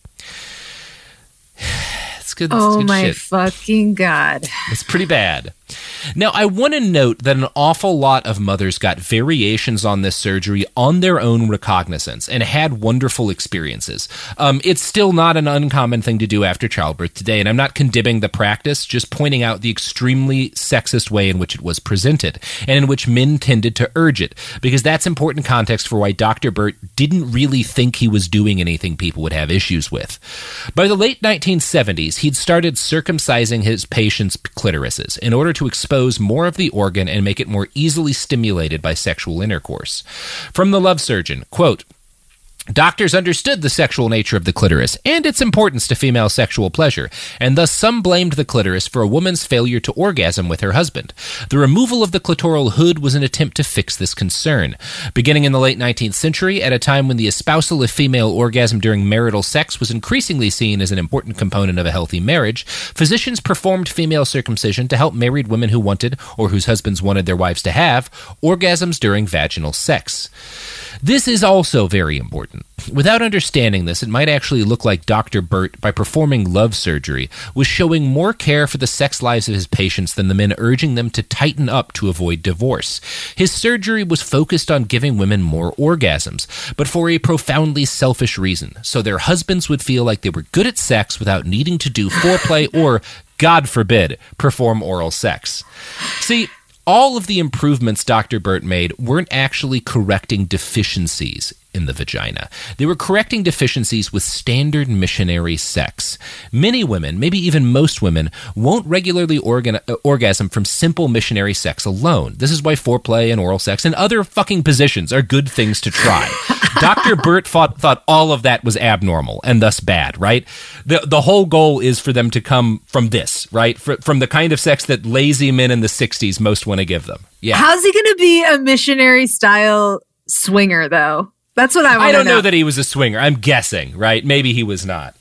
It's good. Oh, good my shit. fucking God. It's pretty bad. Now, I want to note that an awful lot of mothers got variations on this surgery on their own recognizance and had wonderful experiences. It's still not an uncommon thing to do after childbirth today, and I'm not condemning the practice, just pointing out the extremely sexist way in which it was presented and in which men tended to urge it, because that's important context for why Dr. Burt didn't really think he was doing anything people would have issues with. By the late 1970s, he'd started circumcising his patients' clitorises in order to expose more of the organ and make it more easily stimulated by sexual intercourse. From the Love Surgeon, quote, doctors understood the sexual nature of the clitoris and its importance to female sexual pleasure, and thus some blamed the clitoris for a woman's failure to orgasm with her husband. The removal of the clitoral hood was an attempt to fix this concern. Beginning in the late 19th century, at a time when the espousal of female orgasm during marital sex was increasingly seen as an important component of a healthy marriage, physicians performed female circumcision to help married women who wanted, or whose husbands wanted their wives to have, orgasms during vaginal sex. This is also very important. Without understanding this, it might actually look like Dr. Burt, by performing love surgery, was showing more care for the sex lives of his patients than the men urging them to tighten up to avoid divorce. His surgery was focused on giving women more orgasms, but for a profoundly selfish reason, so their husbands would feel like they were good at sex without needing to do foreplay or, God forbid, perform oral sex. See, all of the improvements Dr. Burt made weren't actually correcting deficiencies in the vagina. They were correcting deficiencies with standard missionary sex. Many women, maybe even most women, won't regularly orgasm from simple missionary sex alone. This is why foreplay and oral sex and other fucking positions are good things to try. Dr. Burt thought all of that was abnormal and thus bad, right? The whole goal is for them to come from this, right? From the kind of sex that lazy men in the 60s most want to give them. Yeah. How's he going to be a missionary style swinger, though? That's what I want to know. I don't know that he was a swinger. I'm guessing, right? Maybe he was not.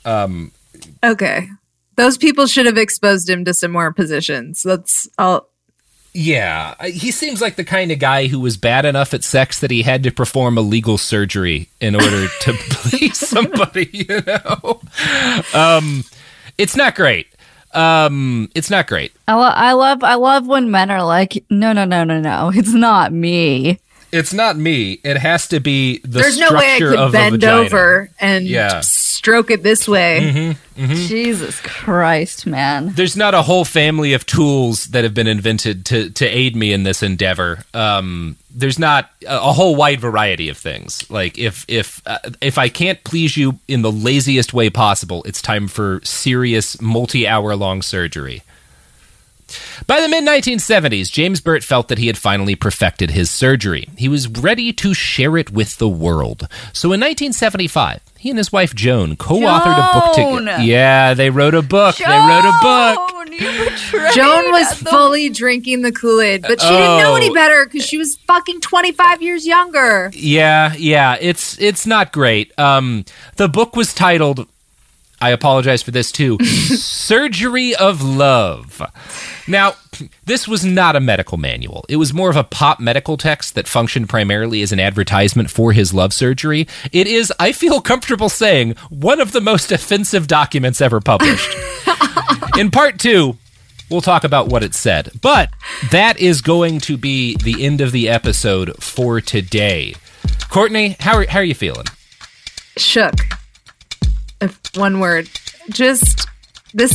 Okay. Those people should have exposed him to some more positions. That's all. Yeah. He seems like the kind of guy who was bad enough at sex that he had to perform illegal surgery in order to please somebody, you know? It's not great. It's not great. I love when men are like, no, it's not me. It's not me. It has to be the There's structure no way I could of bend a vagina. over and stroke it this way. Jesus Christ, man. There's not a whole family of tools that have been invented to aid me in this endeavor. There's not a whole wide variety of things. Like if I can't please you in the laziest way possible, it's time for serious multi-hour long surgery. By the mid-1970s, James Burt felt that he had finally perfected his surgery. He was ready to share it with the world. So in 1975, he and his wife Joan co-authored a book together. Yeah, they wrote a book. Joan, they wrote a book. You betrayed Joan was fully drinking the Kool-Aid, but she didn't know any better because she was fucking 25 years younger. Yeah, it's not great. The book was titled I apologize for this too. Surgery of Love. Now, this was not a medical manual. It was more of a pop medical text that functioned primarily as an advertisement for his love surgery. It is, I feel comfortable saying, one of the most offensive documents ever published. In part 2, we'll talk about what it said. But that is going to be the end of the episode for today. Courtney, how are you feeling? Shook. If one word. Just he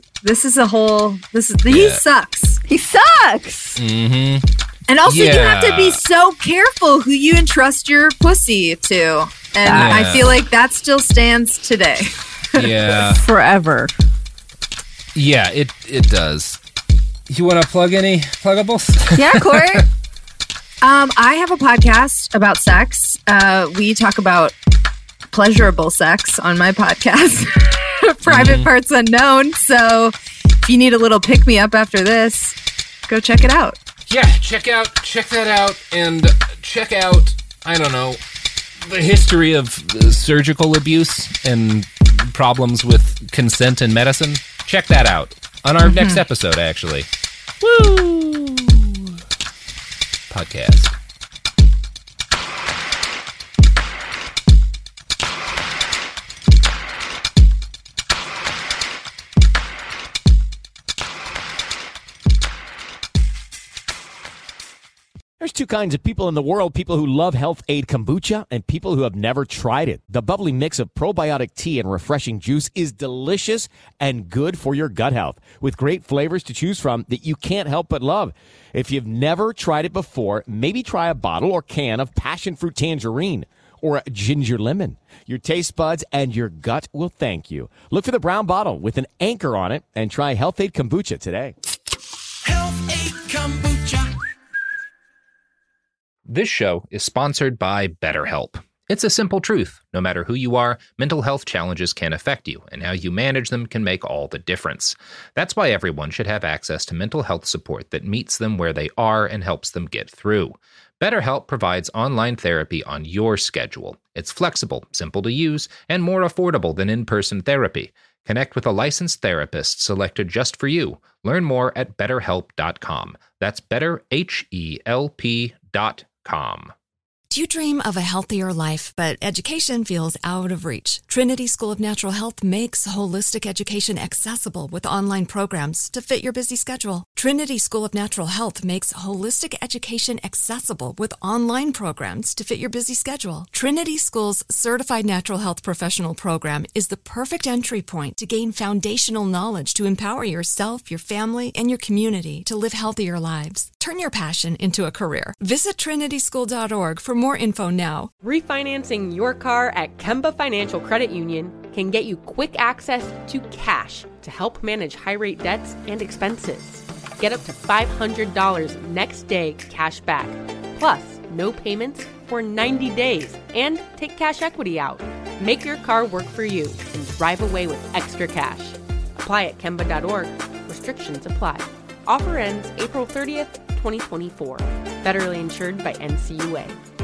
sucks. He sucks. Mm-hmm. And also you have to be so careful who you entrust your pussy to. And I feel like that still stands today. Yeah. Forever. Yeah, it does. You want to plug any pluggables? Yeah, Corey. I have a podcast about sex. We talk about pleasurable sex on my podcast. Private Parts Unknown. So if you need a little pick-me-up after this, go check it out. Yeah, check that out, and check out, I don't know, the history of surgical abuse and problems with consent in medicine. Check that out on our next episode, actually. Woo! Podcast. There's two kinds of people in the world, people who love Health Aid Kombucha and people who have never tried it. The bubbly mix of probiotic tea and refreshing juice is delicious and good for your gut health, with great flavors to choose from that you can't help but love. If you've never tried it before, maybe try a bottle or can of passion fruit tangerine or ginger lemon. Your taste buds and your gut will thank you. Look for the brown bottle with an anchor on it and try Health Aid Kombucha today. Health Aid Kombucha. This show is sponsored by BetterHelp. It's a simple truth. No matter who you are, mental health challenges can affect you, and how you manage them can make all the difference. That's why everyone should have access to mental health support that meets them where they are and helps them get through. BetterHelp provides online therapy on your schedule. It's flexible, simple to use, and more affordable than in-person therapy. Connect with a licensed therapist selected just for you. Learn more at BetterHelp.com. That's BetterHelp.com. Do you dream of a healthier life, but education feels out of reach? Trinity School of Natural Health makes holistic education accessible with online programs to fit your busy schedule. Trinity School of Natural Health makes holistic education accessible with online programs to fit your busy schedule. Trinity School's Certified Natural Health Professional Program is the perfect entry point to gain foundational knowledge to empower yourself, your family, and your community to live healthier lives. Turn your passion into a career. Visit trinityschool.org for more info now. Refinancing your car at Kemba Financial Credit Union can get you quick access to cash to help manage high-rate debts and expenses. Get up to $500 next day cash back, plus no payments for 90 days, and take cash equity out. Make your car work for you and drive away with extra cash. Apply at Kemba.org. Restrictions apply. Offer ends April 30th, 2024. Federally insured by NCUA.